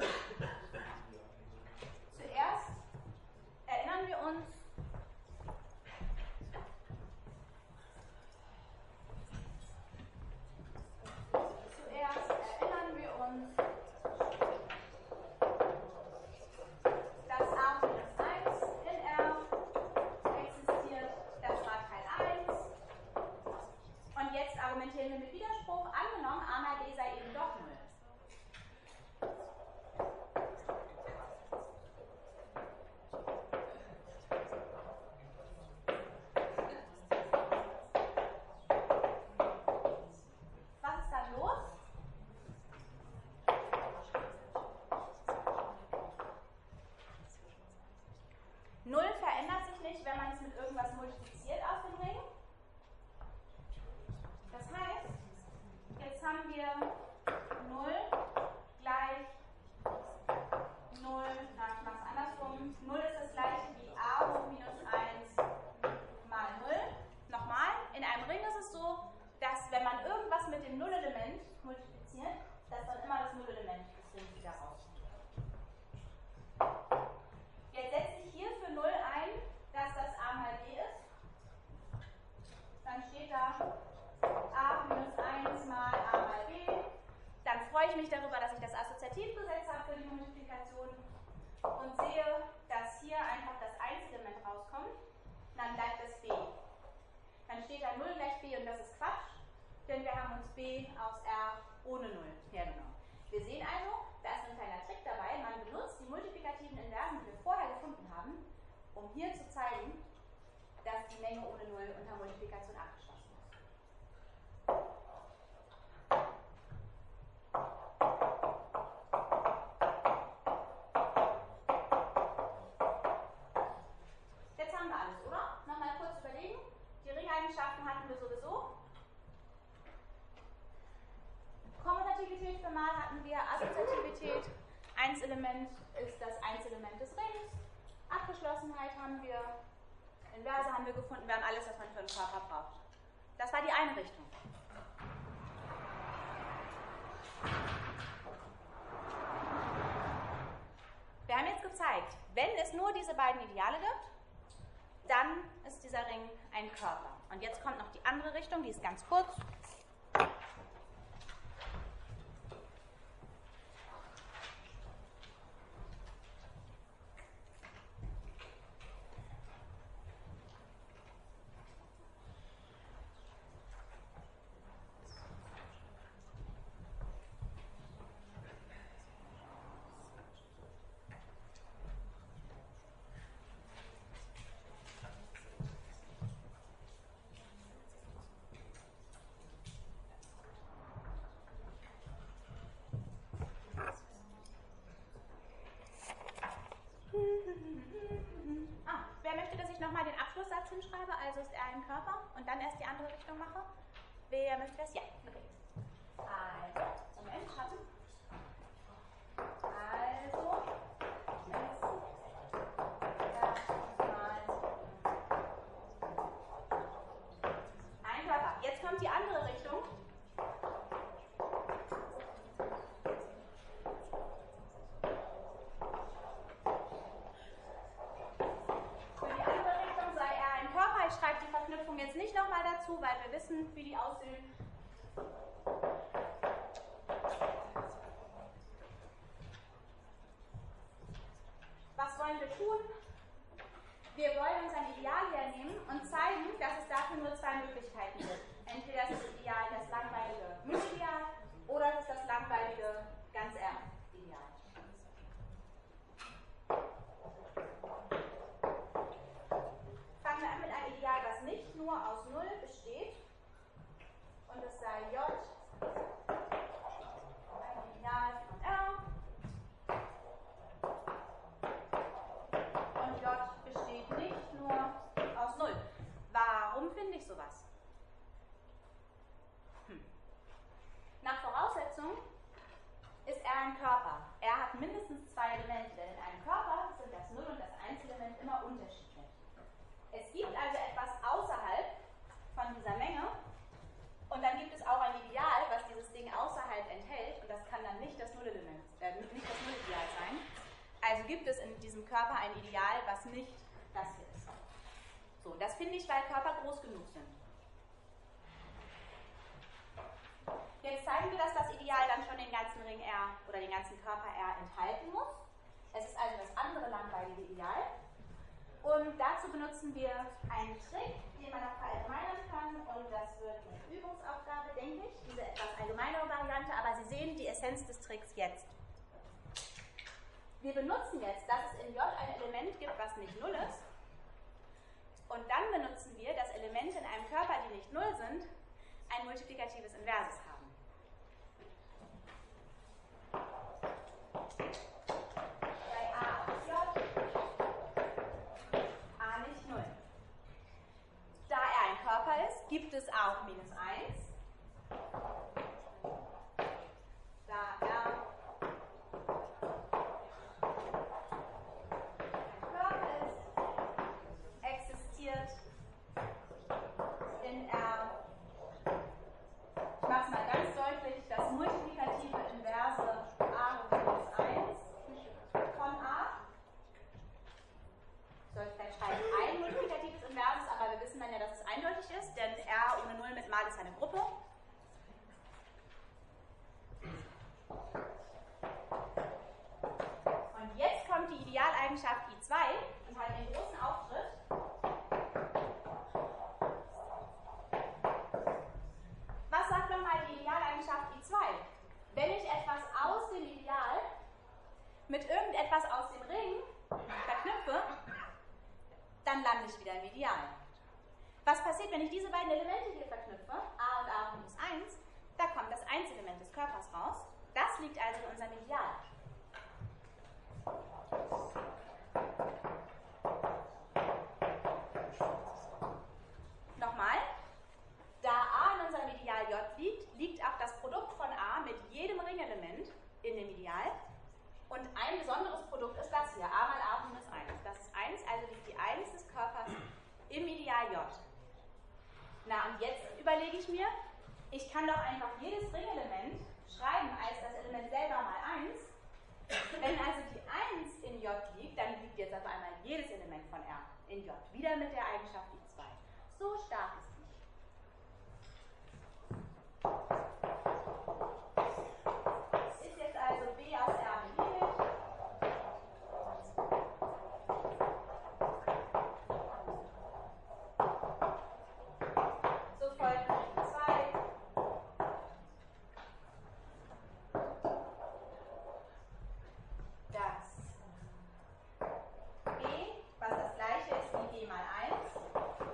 Zuerst erinnern wir uns, zuerst erinnern wir uns, dass a minus eins in R existiert, das war Teil eins. Und jetzt argumentieren wir mit Widerspruch, angenommen a mal b sei eben doch null. Was ist dann los? null verändert sich nicht, wenn man es mit irgendwas multipliziert aus dem Ring. Das heißt, jetzt haben wir null gleich null, na, ich mache es andersrum, null ist das gleiche wie a hoch minus eins mal null. Nochmal, in einem Ring ist es so, dass wenn man irgendwas mit dem Nullelement multipliziert, dass dann immer das Nullelement des Rings wieder rauskommt. Jetzt setze ich hier für null ein, dass das a mal b ist. Dann steht da a minus eins mal a mal b. Dann freue ich mich darüber, dass ich das Assoziativgesetz habe für die Multiplikation und sehe, dass hier einfach das Einzelement rauskommt. Dann bleibt das b. Dann steht da null gleich b und das ist Quatsch, denn wir haben uns b aus R ohne null hergenommen. Wir sehen also, da ist ein kleiner Trick dabei. Man benutzt die multiplikativen Inversen, die wir vorher gefunden haben, um hier zu zeigen, dass die Menge ohne null unter Multiplikation abgeschlossen ist. Jetzt haben wir alles, oder? Nochmal kurz überlegen. Die Ringeigenschaften hatten wir sowieso. Kommutativität für mal hatten wir, Assoziativität. Einzelement ist das Einzelement des Rings. Abgeschlossenheit haben wir. Inverse haben wir gefunden. Wir haben alles, was man für einen Körper braucht. Das war die eine Richtung. Wir haben jetzt gezeigt, wenn es nur diese beiden Ideale gibt, dann ist dieser Ring ein Körper. Und jetzt kommt noch die andere Richtung, die ist ganz kurz. Ah, wer möchte, dass ich nochmal den Abschlusssatz hinschreibe, also ist er ein Körper und dann erst die andere Richtung mache? Wer möchte das? Ja, okay. Also, Moment, Schatten. Also, erstmal ein Körper. Jetzt kommt die andere Richtung. Verknüpfung jetzt nicht nochmal dazu, weil wir wissen, wie die aussehen. Was wollen wir tun? Wir wollen uns ein Ideal hernehmen und zeigen, dass es dafür nur zwei Möglichkeiten gibt. Entweder ist das Ideal das langweilige Mü-Ideal oder es ist das langweilige ganz R-Ideal. Fangen wir an mit einem Ideal, was nicht nur aus null besteht und es sei J ein Ideal von R und J besteht nicht nur aus null. Warum finde ich sowas? Hm. Nach Voraussetzung ist R ein Körper. R hat mindestens zwei Elemente, denn in einem Körper sind das null und das eins Element immer unterschiedlich. Es gibt also etwas außerhalb von dieser Menge und dann gibt es auch ein Ideal, was dieses Ding außerhalb enthält und das kann dann nicht das Nullelement, äh, nicht das Nullideal sein. Also gibt es in diesem Körper ein Ideal, was nicht das hier ist. So, das finde ich, weil Körper groß genug sind. Jetzt zeigen wir, dass das Ideal dann schon den ganzen Ring R oder den ganzen Körper R enthalten muss. Es ist also das andere langweilige Ideal. Und dazu benutzen wir einen Trick, den man noch verallgemeinern kann. Und das wird eine Übungsaufgabe, denke ich. Diese etwas allgemeinere Variante, aber Sie sehen die Essenz des Tricks jetzt. Wir benutzen jetzt, dass es in J ein Element gibt, was nicht null ist. Und dann benutzen wir, dass Elemente in einem Körper, die nicht null sind, ein multiplikatives Inverses haben. Bei A aus J, A nicht null. Da R ein Körper ist, gibt es A auch minus eins. Da R ein Körper ist, existiert in R. Ich mache es mal ganz deutlich, das multiplikative Inverse A hoch minus eins von A. Ich sollte vielleicht schreiben ein multiplikatives Inverses, aber wir wissen dann ja, dass es eindeutig ist, denn R ohne null mit mal ist eine Gruppe. Und jetzt kommt die Idealeigenschaft I zwei und hat den großen Auftritt. Was sagt nochmal die Idealeigenschaft I zwei? Wenn ich etwas aus dem Ideal mit irgendetwas aus dem Ring verknüpfe, dann lande ich wieder im Ideal. Was passiert, wenn ich diese beiden Elemente hier verknüpfe, A und A minus eins, da kommt das eins Element des Körpers raus. Das liegt also in unserem Ideal. Nochmal, da A in unserem Ideal J liegt, liegt auch das Produkt von A mit jedem Ringelement in dem Ideal. Und ein besonderes Produkt ist das hier, A mal A minus eins. Das ist eins, also liegt die eins des Körpers im Ideal J. Na, und jetzt überlege ich mir, ich kann doch einfach jedes Ringelement schreiben als das Element selber mal eins. Wenn also die eins in J liegt, dann liegt jetzt auf einmal jedes Element von R in J. Wieder mit der Eigenschaft I zwei. So stark ist die. Ist jetzt also B aus R beliebig. So folgt I zwei. Das B, was das gleiche ist wie B mal eins.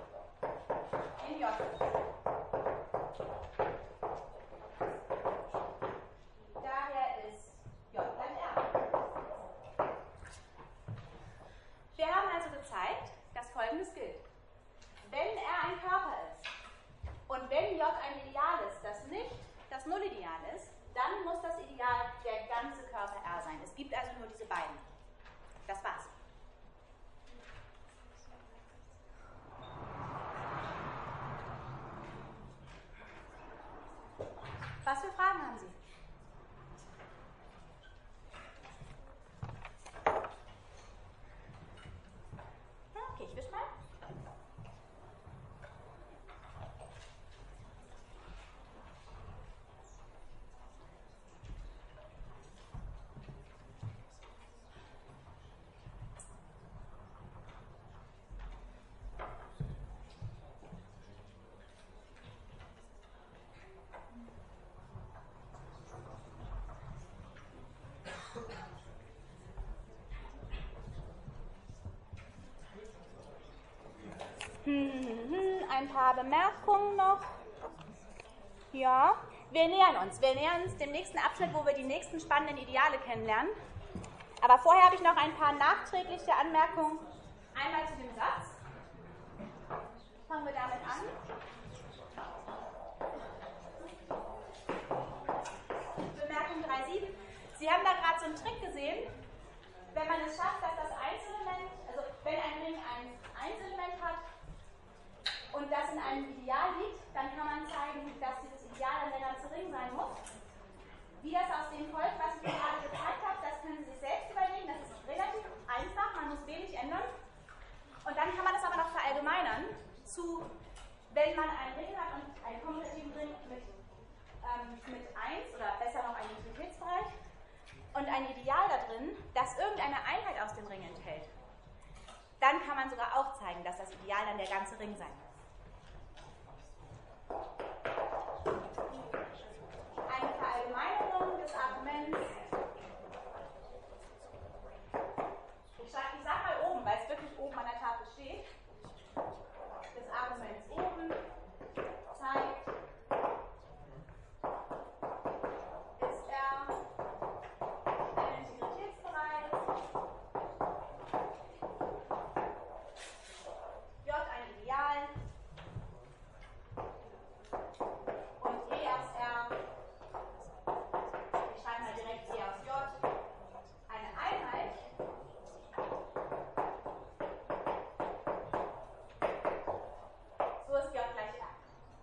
ein paar Bemerkungen noch. Ja, wir nähern uns. Wir nähern uns dem nächsten Abschnitt, wo wir die nächsten spannenden Ideale kennenlernen. Aber vorher habe ich noch ein paar nachträgliche Anmerkungen. Einmal zu dem Satz. Fangen wir damit an. Bemerkung drei Punkt sieben. Sie haben da gerade so einen Trick gesehen. Wenn man es schafft, dass das Einzelement, also wenn ein Ring ein Einzelement hat und das in einem Ideal liegt, dann kann man zeigen, dass dieses Ideal dann der ganze Ring sein muss. Wie das aus dem folgt, was ich gerade gezeigt habe, das können Sie sich selbst überlegen. Das ist relativ einfach, man muss wenig ändern. Und dann kann man das aber noch verallgemeinern zu, wenn man einen Ring hat und einen kommutativen Ring mit, ähm, mit eins oder besser noch einen Utilitätsbereich und ein Ideal da drin, das irgendeine Einheit aus dem Ring enthält, dann kann man sogar auch zeigen, dass das Ideal dann der ganze Ring sein muss. Eine Verallgemeinerung des Arguments. Ich sage ich sag mal oben, weil es wirklich oben an der Tafel steht. Des Arguments oben zeigt, ist er ein Integritätsbereich, J ein Ideal und E aus R, ich schreibe mal direkt E aus J, eine Einheit. So ist J gleich R.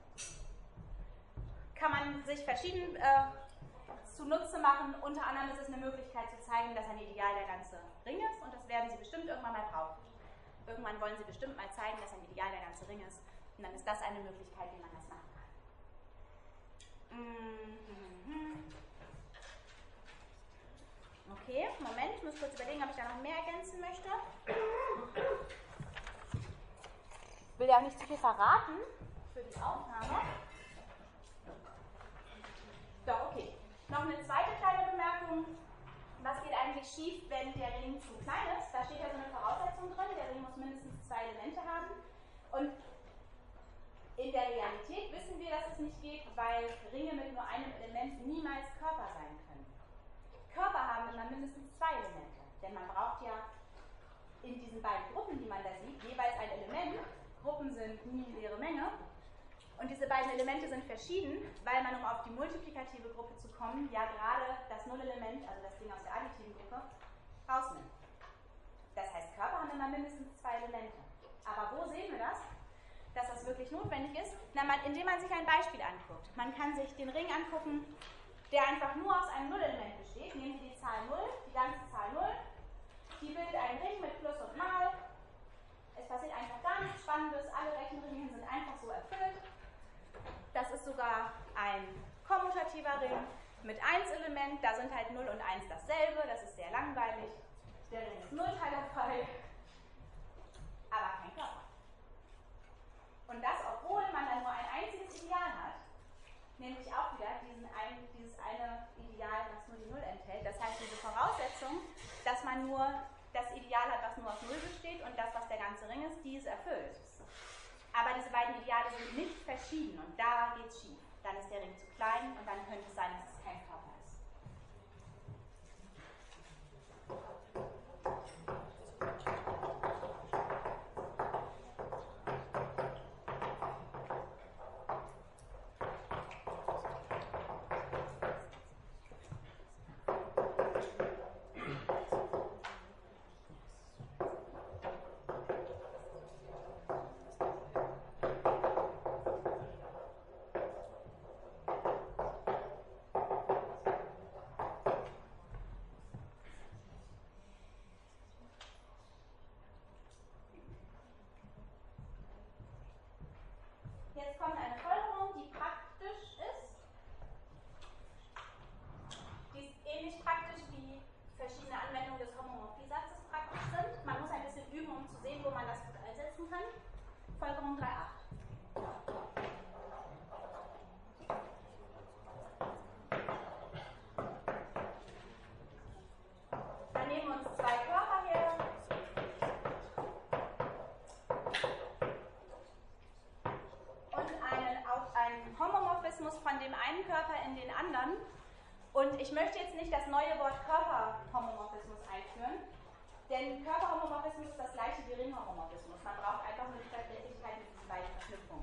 Kann man sich verschieden äh, zunutze machen. Unter anderem ist es eine Möglichkeit zu zeigen, dass ein Ideal der ganze Ring ist, und das werden Sie bestimmt irgendwann mal brauchen. Irgendwann wollen Sie bestimmt mal zeigen, dass ein Ideal der ganze Ring ist, und dann ist das eine Möglichkeit, wie man das machen kann. Mhm. Okay, Moment, ich muss kurz überlegen, ob ich da noch mehr ergänzen möchte. Ich will ja auch nicht zu viel verraten für die Aufnahme. Doch, okay. Noch eine zweite kleine Bemerkung. Was geht eigentlich schief, wenn der Ring zu klein ist? Da steht ja so eine Voraussetzung drin, der Ring muss mindestens zwei Elemente haben. Und in der Realität wissen wir, dass es nicht geht, weil Ringe mit nur einem Element niemals Körper sein können. Körper haben immer mindestens zwei Elemente, denn man braucht ja in diesen beiden Gruppen, die man da sieht, jeweils ein Element. Gruppen sind nie leere Menge. Und diese beiden Elemente sind verschieden, weil man, um auf die multiplikative Gruppe zu kommen, ja gerade das Nullelement, also das Ding aus der additiven Gruppe, rausnimmt. Das heißt, Körper haben immer mindestens zwei Elemente. Aber wo sehen wir das, dass das wirklich notwendig ist? Na, man, indem man sich ein Beispiel anguckt. Man kann sich den Ring angucken, der einfach nur aus einem Nullelement besteht. Nehmen Sie die Zahl null, die ganze Zahl null, die bildet einen Ring mit Plus und Mal. Es passiert einfach gar nichts Spannendes, alle Rechenregeln sind einfach so erfüllt. Das ist sogar ein kommutativer Ring mit eins Element, da sind halt null und eins dasselbe, das ist sehr langweilig. Der Ring ist nullteilerfrei, aber kein Körper. Und das, obwohl man dann nur ein einziges Ideal hat, nämlich auch wieder diesen ein, dieses eine Ideal, was nur die Null enthält. Das heißt, diese Voraussetzung, dass man nur das Ideal hat, was nur aus Null besteht, und das, was der ganze Ring ist, die ist erfüllt. Aber diese beiden Ideale sind nicht verschieden, und da geht es schief. Dann ist der Ring zu klein, und dann könnte es sein, dass es kein Körper ist. Homomorphismus von dem einen Körper in den anderen. Und ich möchte jetzt nicht das neue Wort Körperhomomorphismus einführen, denn Körperhomomorphismus ist das gleiche wie Ringhomomorphismus. Man braucht einfach nur die Verträglichkeit mit diesen beiden Verknüpfungen.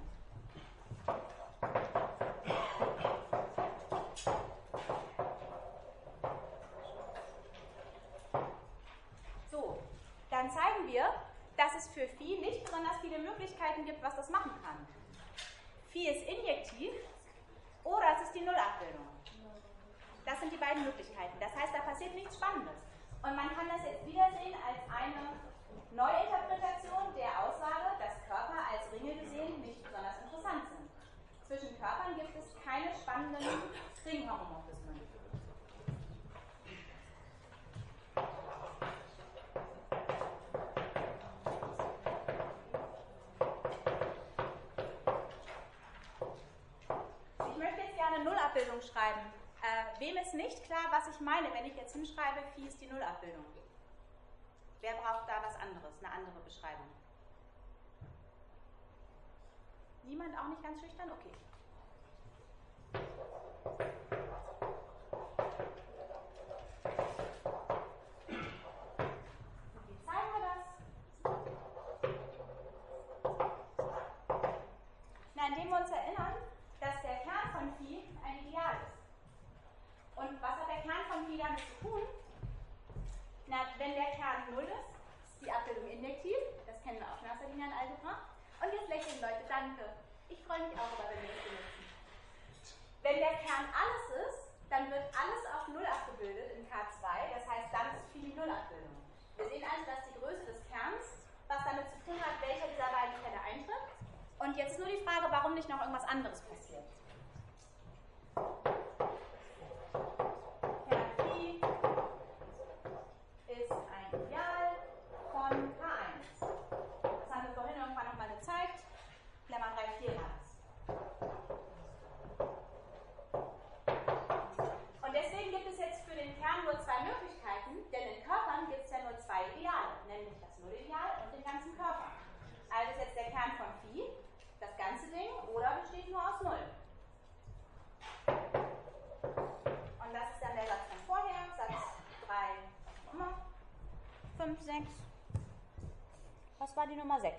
So, dann zeigen wir, dass es für Phi nicht besonders viele Möglichkeiten gibt, was das machen kann. Phi ist injektiv oder es ist die Nullabbildung. Das sind die beiden Möglichkeiten. Das heißt, da passiert nichts Spannendes. Und man kann das jetzt wiedersehen als eine Neuinterpretation der Aussage, dass Körper als Ringe gesehen nicht besonders interessant sind. Zwischen Körpern gibt es keine spannenden Ringhomomorphismen. Ich möchte jetzt gerne Nullabbildung schreiben. Äh, wem ist nicht klar, was ich meine, wenn ich jetzt hinschreibe, Phi ist die Nullabbildung? Wer braucht da was anderes, eine andere Beschreibung? Niemand, auch nicht ganz schüchtern? Okay. Wie zeigen wir das? Na, indem wir uns erinnern, dass der Kern von Phi ein Ideal ist. Und was hat der Kern von Phi damit zu tun? Na, wenn der Kern null ist, ist die Abbildung injektiv. Das kennen wir auch schon aus der linearen Algebra. Und jetzt lächeln Leute, danke. Ich freue mich auch über, wenn wir das benutzen. Wenn der Kern alles ist, dann wird alles auf null abgebildet in K zwei. Das heißt, dann ist Phi die Nullabbildung. Wir sehen also, dass die Größe des Kerns, was damit zu tun hat, welcher dieser beiden Fälle eintritt. Und jetzt ist nur die Frage, warum nicht noch irgendwas anderes passiert. Kern Phi ist ein Ideal von K eins. Das haben wir vorhin irgendwann nochmal gezeigt. Lemma drei Punkt vier war das. Und deswegen gibt es jetzt für den Kern nur zwei Möglichkeiten, denn in Körpern gibt es ja nur zwei Ideale, nämlich das Nullideal und den ganzen Körper. Also ist jetzt der Kern von Phi das ganze Ding oder besteht nur aus null. Und das ist dann der Satz von vorher, Satz drei, fünf, sechs. Was war die Nummer sechs?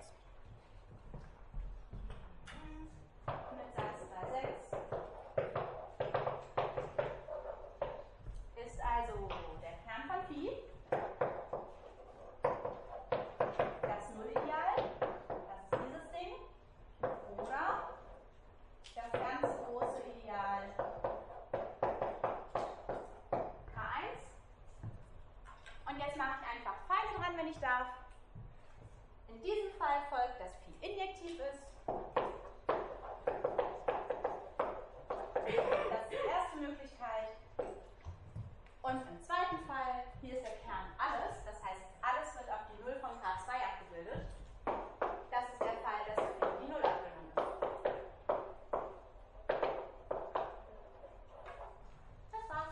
Mit Satz drei, sechs ist also der Kern von Phi, das Nullideal, das ist dieses Ding, oder das ganz große Ideal K eins. Und jetzt mache ich einfach Pfeile dran, wenn ich darf. In diesem Fall folgt, dass Phi injektiv ist. Das ist die erste Möglichkeit. Und im zweiten Fall, hier ist der Kern alles, das heißt, alles wird auf die null von K zwei abgebildet. Das ist der Fall, dass Phi die Nullabbildung ist. Das war's.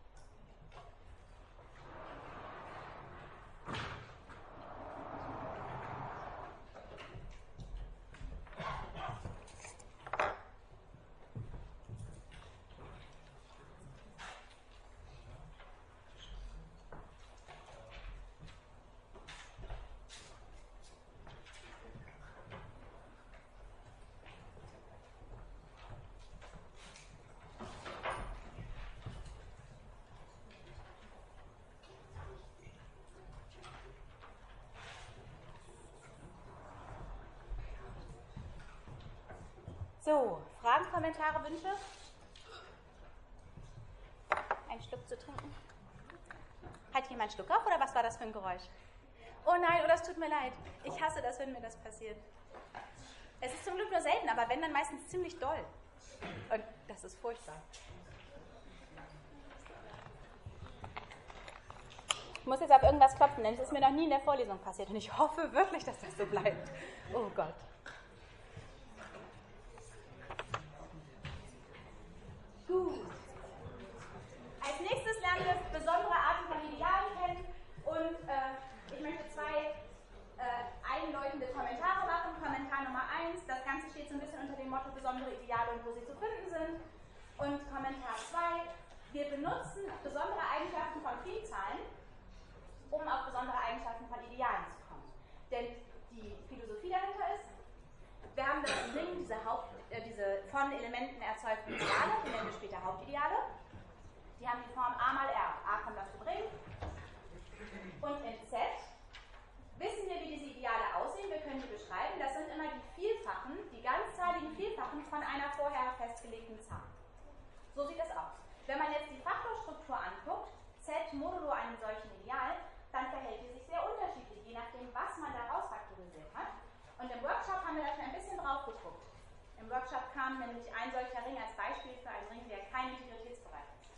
So, Fragen, Kommentare, Wünsche? Einen Schluck zu trinken? Hat jemand Schluck auf oder was war das für ein Geräusch? Oh nein, oh, das tut mir leid. Ich hasse das, wenn mir das passiert. Es ist zum Glück nur selten, aber wenn, dann meistens ziemlich doll. Und das ist furchtbar. Ich muss jetzt auf irgendwas klopfen, denn es ist mir noch nie in der Vorlesung passiert. Und ich hoffe wirklich, dass das so bleibt. Oh Gott. Gut. Als nächstes lernen wir besondere Arten von Idealen kennen und äh, ich möchte zwei äh, einläutende Kommentare machen. Kommentar Nummer eins, das Ganze steht so ein bisschen unter dem Motto besondere Ideale und wo sie zu finden sind. Und Kommentar zwei, wir benutzen besondere Eigenschaften von Primzahlen, um auf besondere Eigenschaften von Idealen zu kommen. Denn die Philosophie dahinter ist, wir haben das im Ring, diese, Haupt, äh, diese von Elementen erzeugten Ideale, die nennen wir später Hauptideale. Die haben die Form A mal R. A kommt aus dem Ring. Und in Z wissen wir, wie diese Ideale aussehen. Wir können die beschreiben. Das sind immer die Vielfachen, die ganzzahligen Vielfachen von einer vorher festgelegten Zahl. So sieht das aus. Wenn man jetzt die Faktorstruktur anguckt, Z modulo einem solchen Ideal, dann verhält die sich sehr unterschiedlich, je nachdem, was man daraus faktorisiert hat. Und im Workshop haben wir da schon ein bisschen drauf geguckt. Im Workshop kam nämlich ein solcher Ring als Beispiel für einen Ring, der keinen Integritätsbereich hat.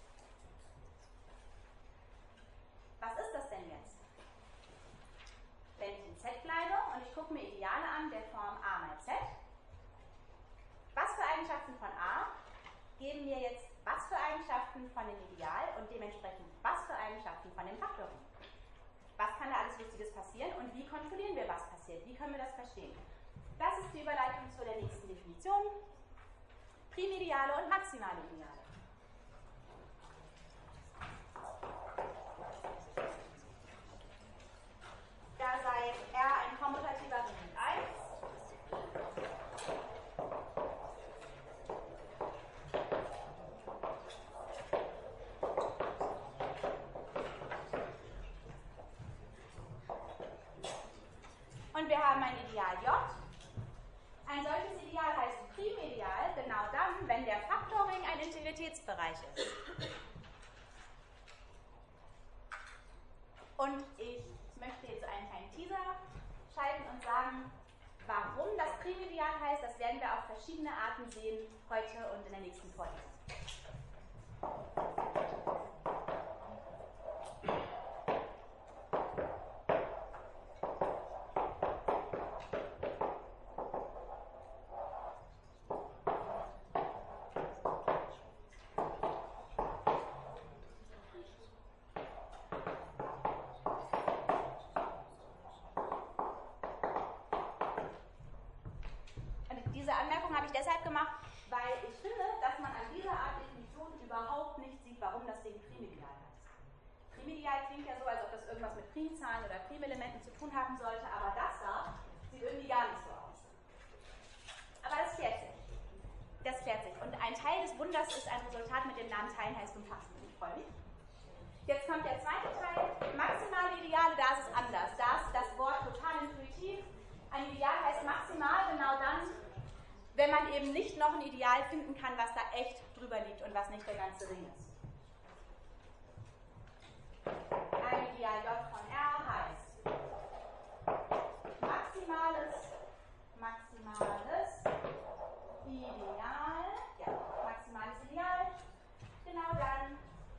Was ist das denn jetzt? Wenn ich in Z bleibe und ich gucke mir Ideale an der Form A mal Z, was für Eigenschaften von A geben mir jetzt was für Eigenschaften von dem Ideal und dementsprechend was für Eigenschaften von dem Faktorring? Was kann da alles Lustiges passieren und wie kontrollieren wir, was passiert? Wie können wir das verstehen? Das ist die Überleitung zu der nächsten Definition. Primideale und maximale Ideale. Da sei R ein kommutativer Ring mit eins. Und wir haben ein Ideal J. Ein solches Ideal heißt Primideal, genau dann, wenn der Faktorring ein Integritätsbereich ist. Und ich möchte jetzt einen kleinen Teaser schalten und sagen, warum das Primideal heißt, das werden wir auf verschiedene Arten sehen heute und in der nächsten Vorlesung. Diese Anmerkung habe ich deshalb gemacht, weil ich finde, dass man an dieser Art Definition überhaupt nicht sieht, warum das Ding Primideal heißt. Primideal klingt ja so, als ob das irgendwas mit Primzahlen oder Primelementen zu tun haben sollte, aber das da sieht irgendwie gar nicht so aus. Aber das klärt sich. Das klärt sich. Und ein Teil des Wunders ist ein Resultat mit dem Namen Teilen heißt umfassen. Ich freue mich. Jetzt kommt der zweite Teil. Maximale Ideale, da ist es anders. Da ist das Wort total intuitiv. Ein Ideal heißt maximal genau dann, wenn man eben nicht noch ein Ideal finden kann, was da echt drüber liegt und was nicht der ganze Ring ist. Ein Ideal J von R heißt maximales, maximales Ideal, ja, maximales Ideal, genau dann,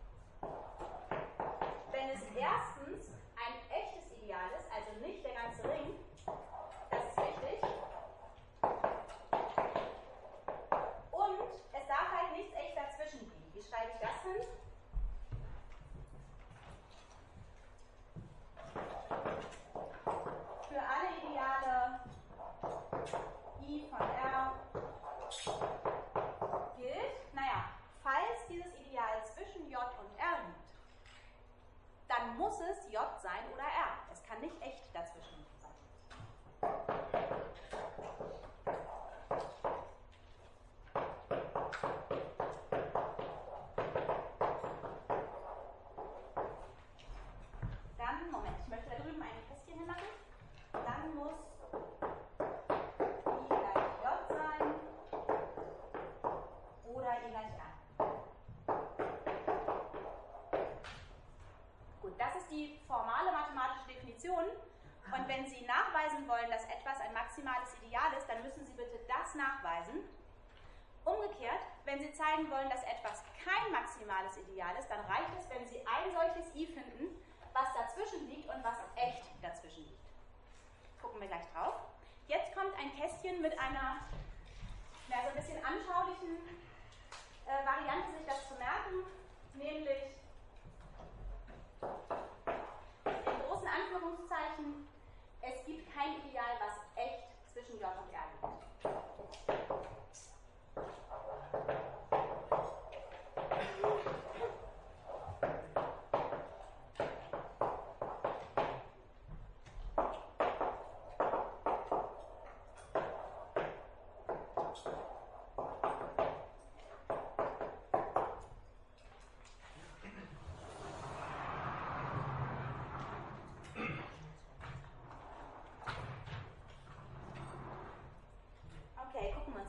wenn es erstens ein echtes Ideal ist, also nicht der ganze Ring, das ist wichtig, und es darf halt nichts echt dazwischen liegen. Wie schreibe ich das hin? Für alle Ideale I von R gilt, naja, falls dieses Ideal zwischen J und R liegt, dann muss es J sein oder R. Es kann nicht echt dazwischen sein. Dann, Moment, ich möchte da drüben ein Kästchen hinmachen. Dann muss I gleich J sein oder I gleich R. Gut, das ist die formale mathematische Definition. Und wenn Sie nachweisen wollen, dass etwas ein maximales Ideal ist, dann müssen Sie bitte das nachweisen. Umgekehrt, wenn Sie zeigen wollen, dass etwas kein maximales Ideal ist, dann reicht es, wenn Sie ein solches I finden, was dazwischen liegt und was echt dazwischen liegt. Gucken wir gleich drauf. Jetzt kommt ein Kästchen mit einer ja, so ein bisschen anschaulichen äh, Variante, sich das zu merken, nämlich in großen Anführungszeichen, es gibt kein Ideal, was echt zwischen J und R liegt.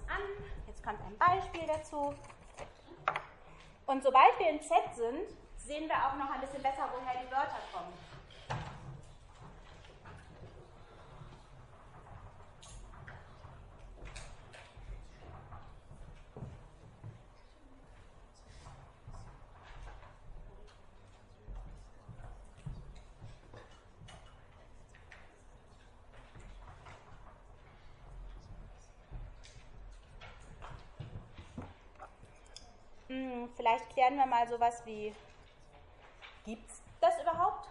es an. Jetzt kommt ein Beispiel dazu. Und sobald wir in Z sind, sehen wir auch noch ein bisschen besser, woher die Wörter kommen. Vielleicht klären wir mal sowas wie, gibt es das überhaupt?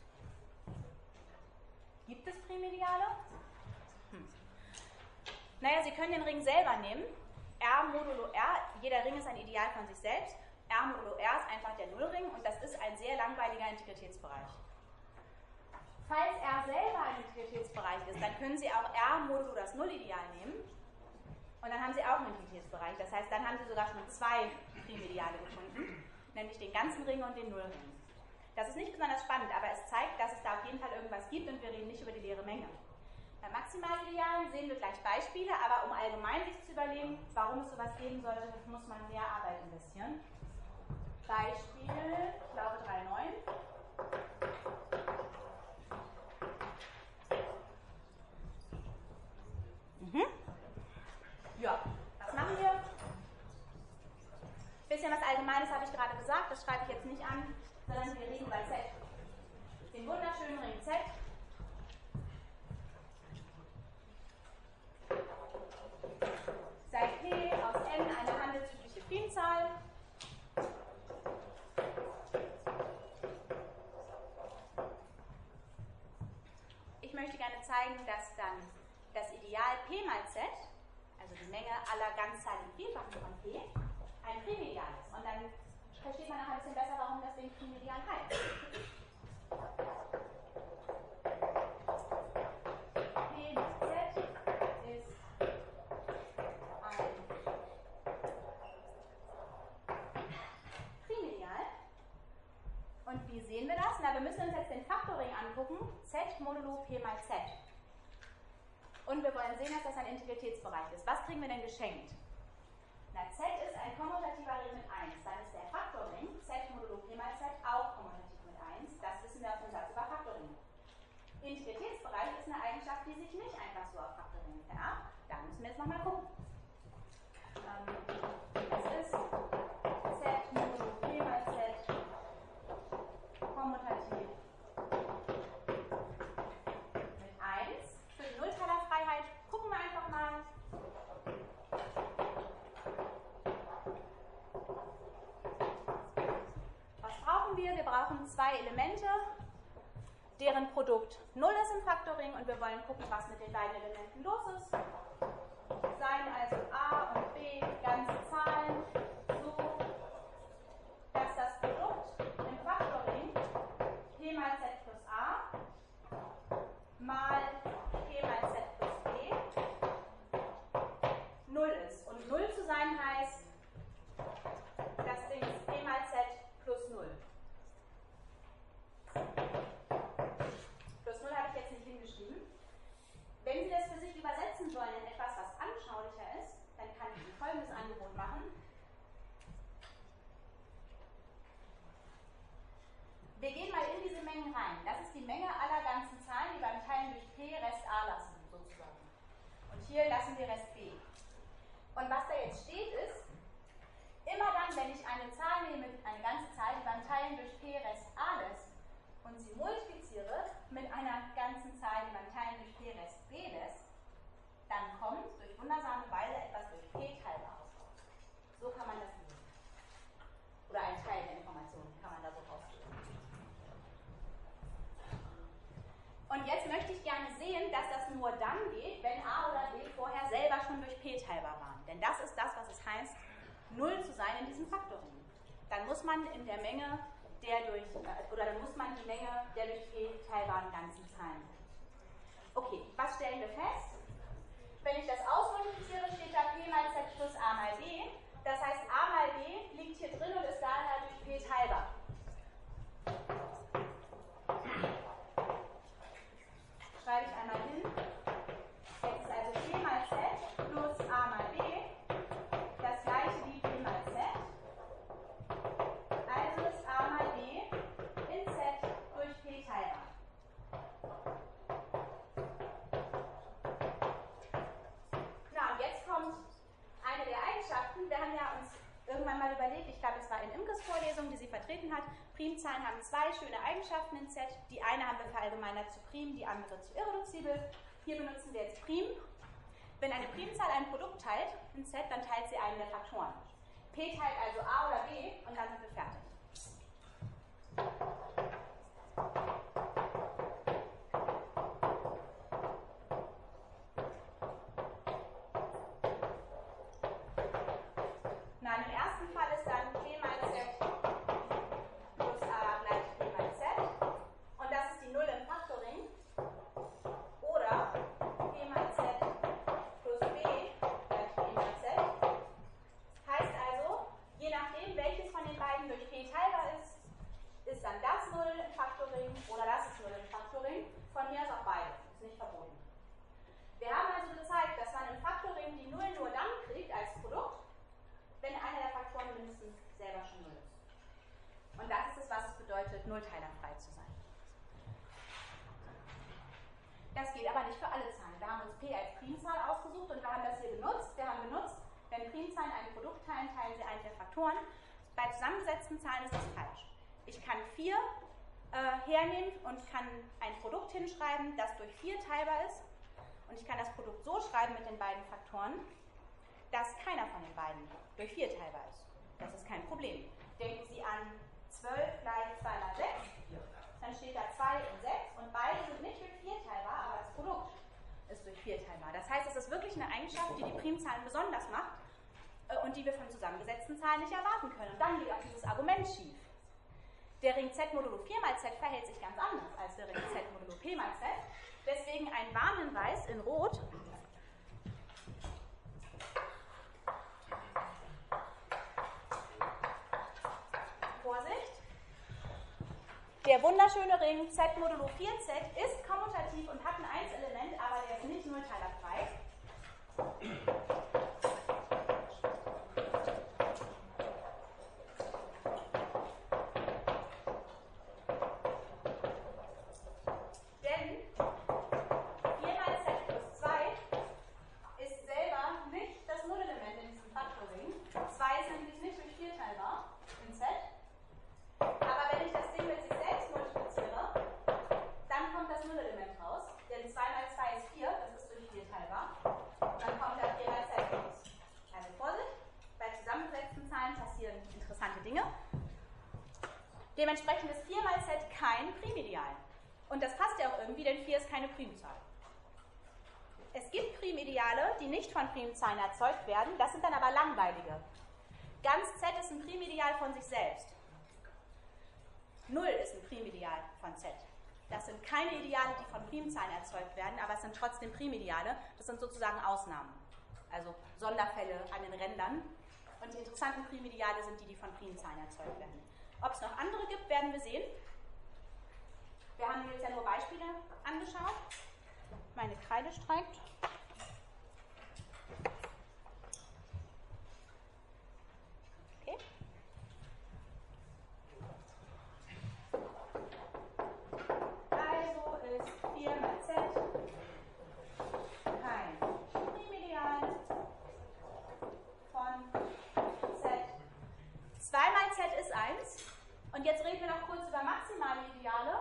Gibt es Primediale? Hm. Naja, Sie können den Ring selber nehmen. R modulo R, jeder Ring ist ein Ideal von sich selbst. R modulo R ist einfach der Nullring und das ist ein sehr langweiliger Integritätsbereich. Falls R selber ein Integritätsbereich ist, dann können Sie auch R modulo das Nullideal nehmen. Und dann haben Sie auch einen Integritätsbereich. Das heißt, dann haben Sie sogar schon zwei Primediale gefunden, nämlich den ganzen Ring und den Nullring. Das ist nicht besonders spannend, aber es zeigt, dass es da auf jeden Fall irgendwas gibt und wir reden nicht über die leere Menge. Bei Maximalidealen sehen wir gleich Beispiele, aber um allgemein sich zu überlegen, warum es sowas geben soll, muss man mehr Arbeit investieren. Beispiel, ich glaube drei Komma neun. Mhm. Ja, was machen wir? Ein bisschen was Allgemeines habe ich gerade gesagt, das schreibe ich jetzt nicht an, sondern wir reden über Z. Den wunderschönen Ring Z. Sei P aus N eine handelsübliche Primzahl. Ich möchte gerne zeigen, dass dann das Ideal P mal Z, also die Menge aller ganzzahligen Vielfachen von P, ein Primedial ist. Und dann versteht man auch ein bisschen besser, warum das Ding Primedial heißt. P mal Z ist ein Primedial. Und wie sehen wir das? Na, wir müssen uns jetzt den Faktorring angucken, Z modulo P mal Z. Und wir wollen sehen, dass das ein Integritätsbereich ist. Was kriegen wir denn geschenkt? Na, Z ist ein kommutativer Ring mit eins. Dann ist der Faktorring, Z modulo P mal Z, auch kommutativ mit eins. Das wissen wir aus dem Satz über Faktorring. Integritätsbereich ist eine Eigenschaft, die sich nicht einfach so auf Faktorring vererbt. Da müssen wir jetzt nochmal gucken. Ähm, es ist Z modulo P mal Z kommutativ mit eins. Für die Nullteilerfreiheit gucken wir einfach mal. Was brauchen wir? Wir brauchen zwei Elemente, deren Produkt null ist im Faktorring und wir wollen gucken, was mit den beiden Elementen los ist. Seien also A und B ganze Zahlen, so dass das Produkt im Faktorring P mal Z plus A mal P mal Z plus B null ist. Und null zu sein heißt, das Ding ist P mal Z plus null. Plus null habe ich jetzt nicht hingeschrieben. Wenn Sie das für sich übersetzen wollen in etwas, was anschaulicher ist, dann kann ich Ihnen folgendes Angebot machen. Wir gehen mal in diese Mengen rein. Das ist die Menge aller ganzen Zahlen, die beim Teilen durch P Rest A lassen, sozusagen. Und hier lassen wir Rest B. Und was da jetzt steht ist, immer dann, wenn ich eine Zahl nehme, eine ganze Zahl, die beim Teilen durch P Rest A lässt, und sie multipliziere mit einer ganzen Zahl, die beim Teilen durch P Rest B lässt, dann kommt durch wundersame Weise etwas durch P teilbar raus. So kann man das lesen. Oder ein Teil der Informationen kann man da so rauslesen. Und jetzt möchte ich gerne sehen, dass das nur dann geht, wenn A oder B vorher selber schon durch P teilbar waren. Denn das ist das, was es heißt, null zu sein in diesem Faktorring. Dann muss man in der Menge der durch, oder dann muss man die Menge der durch P teilbaren ganzen Zahlen sein. Okay, was stellen wir fest? Wenn ich das ausmultipliziere, steht da P mal Z plus A mal B. Das heißt, A mal B liegt hier drin und ist daher durch P teilbar. Schreibe ich einmal hin. Jetzt ist also P mal Z plus A mal B überlegt, ich glaube, es war in Imkes Vorlesung, die sie vertreten hat, Primzahlen haben zwei schöne Eigenschaften in Z. Die eine haben wir verallgemeinert zu prim, die andere zu irreduzibel. Hier benutzen wir jetzt prim. Wenn eine Primzahl ein Produkt teilt in Z, dann teilt sie einen der Faktoren. P teilt also A oder B und dann sind wir fertig. Na, im ersten Fall ist dann P mal Z plus A gleich P mal Z. Und das ist die Null im Faktoring. Oder P mal Z plus B gleich P mal Z. Heißt also, je nachdem, welches von den beiden durch P teilbar ist, ist dann das Null im Faktoring oder das ist Null im Faktoring. Von mir aus auch beides. Ist nicht verboten. Wir haben also gezeigt, dass man im Faktoring die Null nur dann kriegt als Produkt, wenn einer der Faktoren mindestens selber schon Null ist. Und das ist es, was es bedeutet, nullteilerfrei zu sein. Das geht aber nicht für alle Zahlen. Wir haben uns P als Primzahl ausgesucht und wir haben das hier benutzt. Wir haben benutzt, wenn Primzahlen ein Produkt teilen, teilen sie einen der Faktoren. Bei zusammengesetzten Zahlen ist das falsch. Ich kann vier äh, hernehmen und kann ein Produkt hinschreiben, das durch vier teilbar ist. Und ich kann das Produkt so schreiben mit den beiden Faktoren, dass keiner von den beiden durch vier teilbar ist. Das ist kein Problem. Denken Sie an zwölf gleich zwei mal sechs, dann steht da zwei und sechs und beide sind nicht durch vier teilbar, aber das Produkt ist durch vier teilbar. Das heißt, es ist wirklich eine Eigenschaft, die die Primzahlen besonders macht äh, und die wir von zusammengesetzten Zahlen nicht erwarten können. Und dann geht auch dieses Argument schief. Der Ring Z modulo vier mal Z verhält sich ganz anders als der Ring Z modulo P mal Z. Deswegen ein Warnhinweis in Rot. Vorsicht! Der wunderschöne Ring Z modulo vier Z ist kommutativ und hat ein Einselement, aber der ist nicht nullteilerfrei. Denn vier mal Z plus zwei ist selber nicht das Nullelement in diesem Faktorring. zwei ist nämlich nicht durch vier teilbar in Z. Aber wenn ich das Ding mit sich selbst multipliziere, dann kommt das Nullelement raus. Denn zwei mal zwei ist vier, das ist durch vier teilbar. Dann kommt da vier mal Z raus. Also Vorsicht, bei zusammengesetzten Zahlen passieren interessante Dinge. Dementsprechend ist vier mal Z kein Primideal. Und das passt ja auch irgendwie, denn vier ist keine Primzahl. Es gibt Primideale, die nicht von Primzahlen erzeugt werden, das sind dann aber langweilige. Ganz Z ist ein Primideal von sich selbst. null ist ein Primideal von Z. Das sind keine Ideale, die von Primzahlen erzeugt werden, aber es sind trotzdem Primideale. Das sind sozusagen Ausnahmen, also Sonderfälle an den Rändern. Und die interessanten Primideale sind die, die von Primzahlen erzeugt werden. Ob es noch andere gibt, werden wir sehen. Wir haben jetzt ja nur Beispiele angeschaut. Meine Kreide streikt. Okay. Also ist vier mal Z kein Primideal von Z. zwei mal Z ist eins. Und jetzt reden wir noch kurz über maximale Ideale.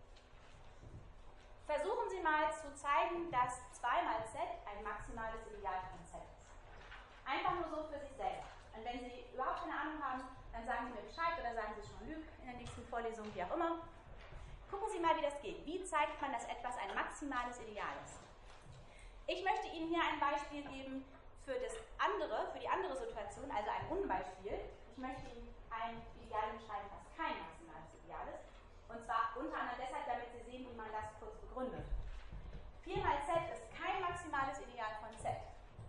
Versuchen Sie mal zu zeigen, dass zwei mal Z ein maximales Ideal von Z ist. Einfach nur so für sich selber. Und wenn Sie überhaupt keine Ahnung haben, dann sagen Sie mir Bescheid oder sagen Sie Jean-Luc in der nächsten Vorlesung, wie auch immer. Gucken Sie mal, wie das geht. Wie zeigt man, dass etwas ein maximales Ideal ist? Ich möchte Ihnen hier ein Beispiel geben für das andere, für die andere Situation, also ein Unbeispiel. Ich möchte Ihnen ein Ideal beschreiben, was kein maximales Ideal ist. Und zwar unter anderem deshalb, damit Sie sehen, wie man das kurz begründet. vier mal Z ist kein maximales Ideal von Z.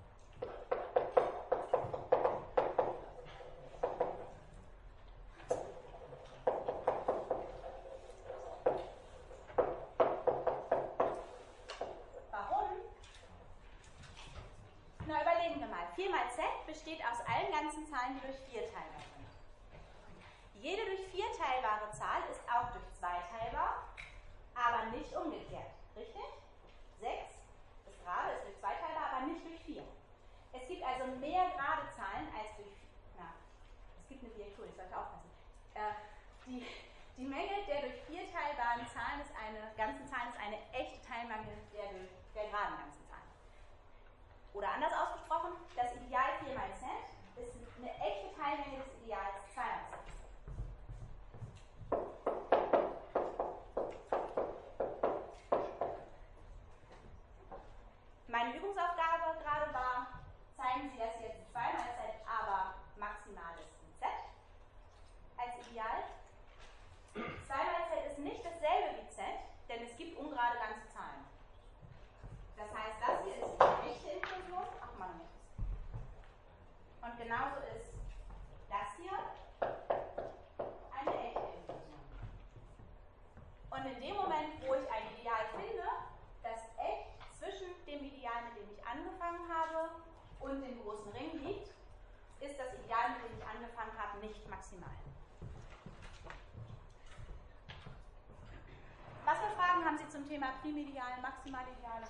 Warum? Na, überlegen wir mal. vier mal Z besteht aus allen ganzen Zahlen, die durch vier teilbar sind. Jede durch vier teilbare Zahl ist auch durch zwei teilbar, aber nicht umgekehrt. Richtig? sechs ist gerade, ist durch zwei teilbar, aber nicht durch vier. Es gibt also mehr gerade Zahlen als durch, na, es gibt eine die, die Menge der durch vier teilbaren Zahlen ist eine, ganzen Zahlen ist eine echte Teilmenge der, der geraden ganzen Zahlen. Oder anders ausgesprochen, das Ideal vier mal z ist eine echte Teilmenge des Ideals zwei mal z. Meine Übungsaufgabe gerade war, zeigen Sie, dass jetzt zwei mal z aber maximal ist in z als Ideal. zwei mal z ist nicht dasselbe wie z, denn es gibt ungerade ganze Zahlen. Das heißt, das hier ist eine echte Inklusion. Ach man, nicht. Und genauso ist das hier eine echte Inklusion. Und in dem Moment, wo ich ein Ideal finde, das echt zwischen dem Ideal, mit dem ich angefangen habe, und dem großen Ring liegt, ist das Ideal, mit dem ich angefangen habe, nicht maximal. Was für Fragen haben Sie zum Thema Primideale, Maximalideale?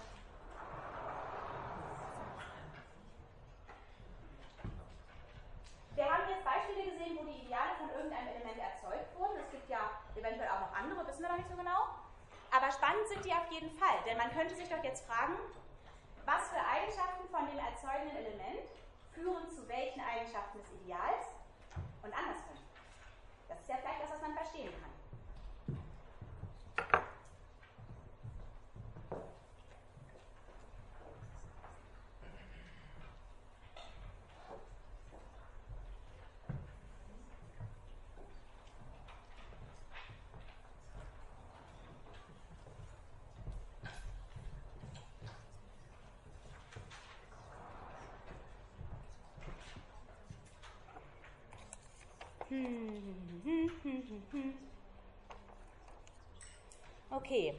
Wir haben jetzt Beispiele gesehen, wo die Ideale von irgendeinem Element erzeugt wurden. Es gibt ja eventuell auch noch andere, wissen wir noch nicht so genau. Aber spannend sind die auf jeden Fall, denn man könnte sich doch jetzt fragen, was für Eigenschaften von dem erzeugenden Element führen zu welchen Eigenschaften des Ideals und andersrum. Das ist ja vielleicht das, was man verstehen kann. Okay.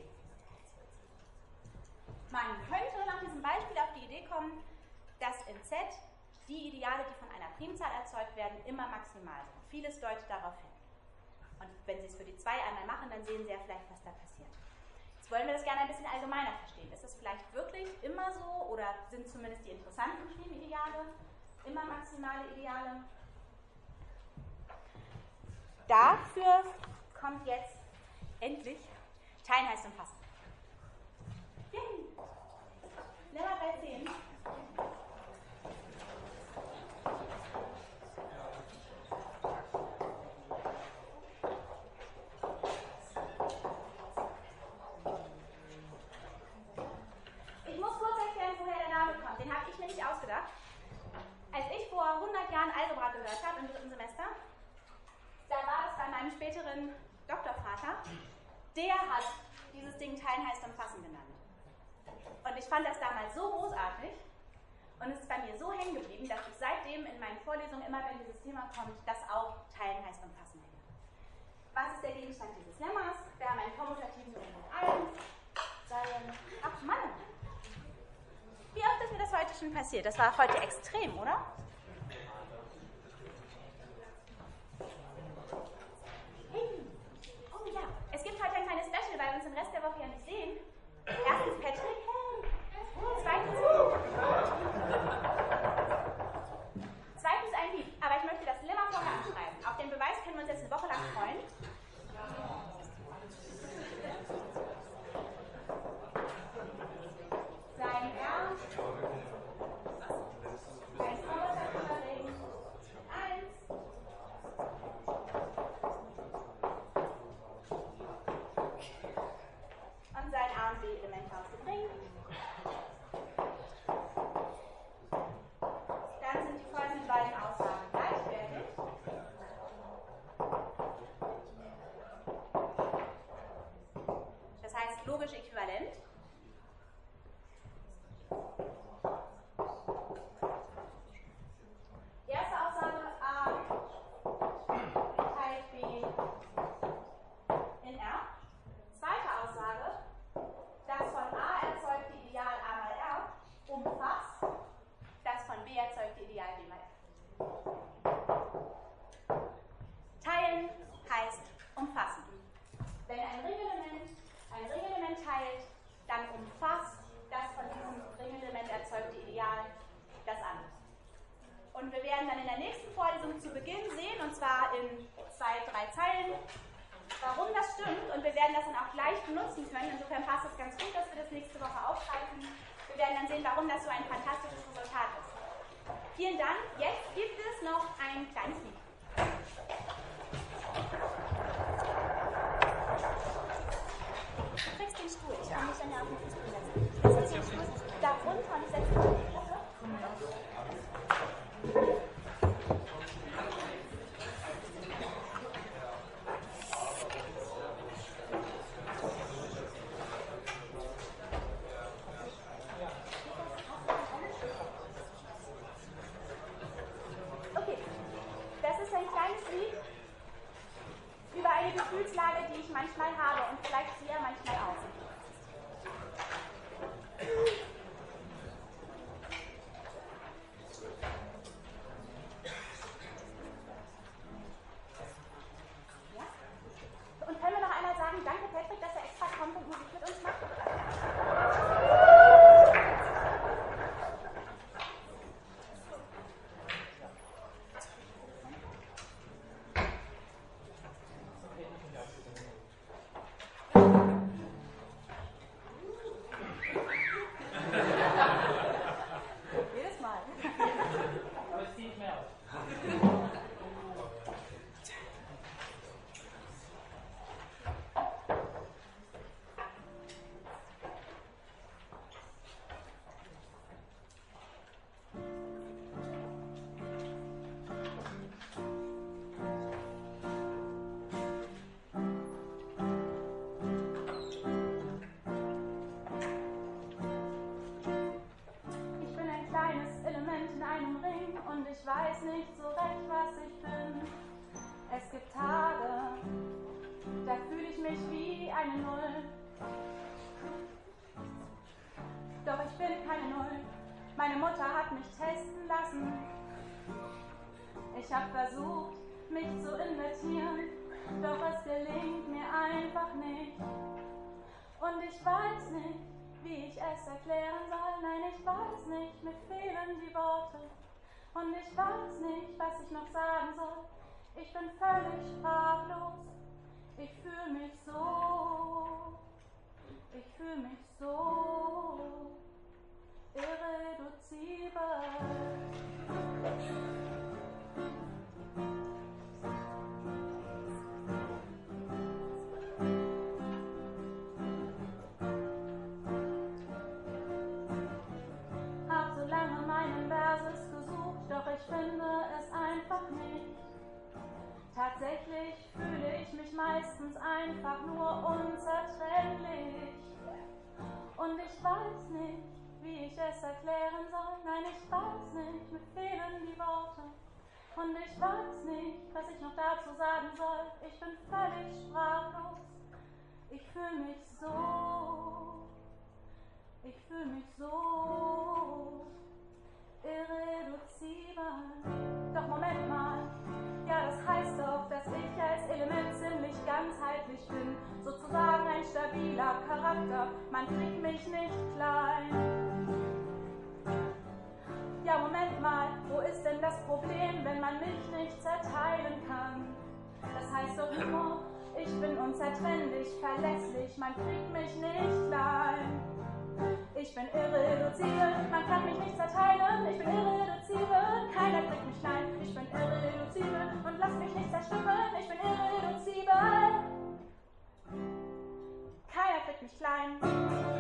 Man könnte nach diesem Beispiel auf die Idee kommen, dass in Z die Ideale, die von einer Primzahl erzeugt werden, immer maximal sind. Vieles deutet darauf hin. Und wenn Sie es für die zwei einmal machen, dann sehen Sie ja vielleicht, was da passiert. Jetzt wollen wir das gerne ein bisschen allgemeiner verstehen. Ist es vielleicht wirklich immer so, oder sind zumindest die interessanten Primideale immer maximale Ideale? Dafür kommt jetzt endlich Teilen heißt umfassen. Yay! Lemma dreizehn. Ich muss kurz erklären, woher der Name kommt. Den habe ich mir nicht ausgedacht. Als ich vor hundert Jahren Algebra gehört habe, im dritten Semester, da war es bei meinem späteren Doktorvater, der hat dieses Ding Teilen heißt umfassen genannt. Und ich fand das damals so großartig und es ist bei mir so hängen geblieben, dass ich seitdem in meinen Vorlesungen immer, wenn dieses Thema kommt, das auch Teilen heißt umfassen nenne. Was ist der Gegenstand dieses Lemmas? Wir haben einen kommutativen Element eins, Seien, ach Mann! Wie oft ist mir das heute schon passiert? Das war heute extrem, oder? Es gibt heute ein kleines Special, weil wir uns den Rest der Woche ja nicht sehen. Erstens Patrick, hey. Zweitens, zweitens ein Lied. Aber ich möchte das Lemma vorher anschreiben. Auf den Beweis können wir uns jetzt eine Woche lang freuen. Sein Ernst. Ein kommutativer Ring. Eins. Und sein A und B-Element aus dem Ring. Dann sind die folgenden beiden Aussagen gleichwertig. Das heißt logisch äquivalent. Erste Aussage A teilt B in R. Zweite Aussage, das von A erzeugte Ideal A mal R umfasst das von B erzeugte Ideal B mal R. Teilen heißt umfassen. Wenn ein Ringelement ein Ringelement teilt, dann umfasst das von diesem Ringelement erzeugte Ideal das andere. Und wir werden dann in der nächsten Vorlesung zu Beginn sehen, und zwar in zwei, drei Zeilen, warum das stimmt, und wir werden das dann auch gleich benutzen können. Insofern passt es ganz gut, dass wir das nächste Woche aufgreifen. Wir werden dann sehen, warum das so ein fantastisches Resultat ist. Vielen Dank. Jetzt gibt es noch ein kleines Lied. Du kriegst den Stuhl. Ich kann mich dann ja auf den Fußboden setzen. Das ist den Stuhl da runter und ich setze mich auf die Klasse. Okay, das ist ein kleines Lied über eine Gefühlslage, die ich manchmal habe und vielleicht Sie ja manchmal auch. Und können wir noch einmal sagen, danke Patrick, dass er extra kommt und Musik mit uns macht? Jedes Mal. Aber es zieht mehr aus. Ich bin ein kleines Element in einem Ring und ich weiß nicht so recht, was ich bin. Es gibt Tage, da fühle ich mich wie eine Null. Doch ich bin keine Null. Meine Mutter hat mich testen lassen. Ich habe versucht, mich zu invertieren, doch es gelingt mir einfach nicht. Und ich weiß nicht, wie ich es erklären soll. Nein, ich weiß nicht, mir fehlen die Worte. Und ich weiß nicht, was ich noch sagen soll. Ich bin völlig sprachlos. Ich fühle mich so, ich fühle mich so irreduzibel. Hab so lange meinen Verses gesucht, doch ich finde es einfach nicht. Tatsächlich fühle ich mich meistens einfach nur unzertrennlich. Und ich weiß nicht, wie ich es erklären soll. Nein, ich weiß nicht, mir fehlen die Worte. Und ich weiß nicht, was ich noch dazu sagen soll. Ich bin völlig sprachlos. Ich fühle mich so, ich fühle mich so irreduzibel. Doch Moment mal, ja, das heißt doch, dass ich als Element ziemlich ganzheitlich bin. Sozusagen ein stabiler Charakter, man kriegt mich nicht klein. Ja, Moment mal, wo ist denn das Problem, wenn man mich nicht zerteilen kann? Das heißt doch nur, ich bin unzertrennlich, verlässlich, man kriegt mich nicht klein. Ich bin irreduzibel, man kann mich nicht zerteilen. Ich bin irreduzibel, keiner kriegt mich klein. Ich bin irreduzibel und lass mich nicht zerstückeln. Ich bin irreduzibel, keiner kriegt mich klein.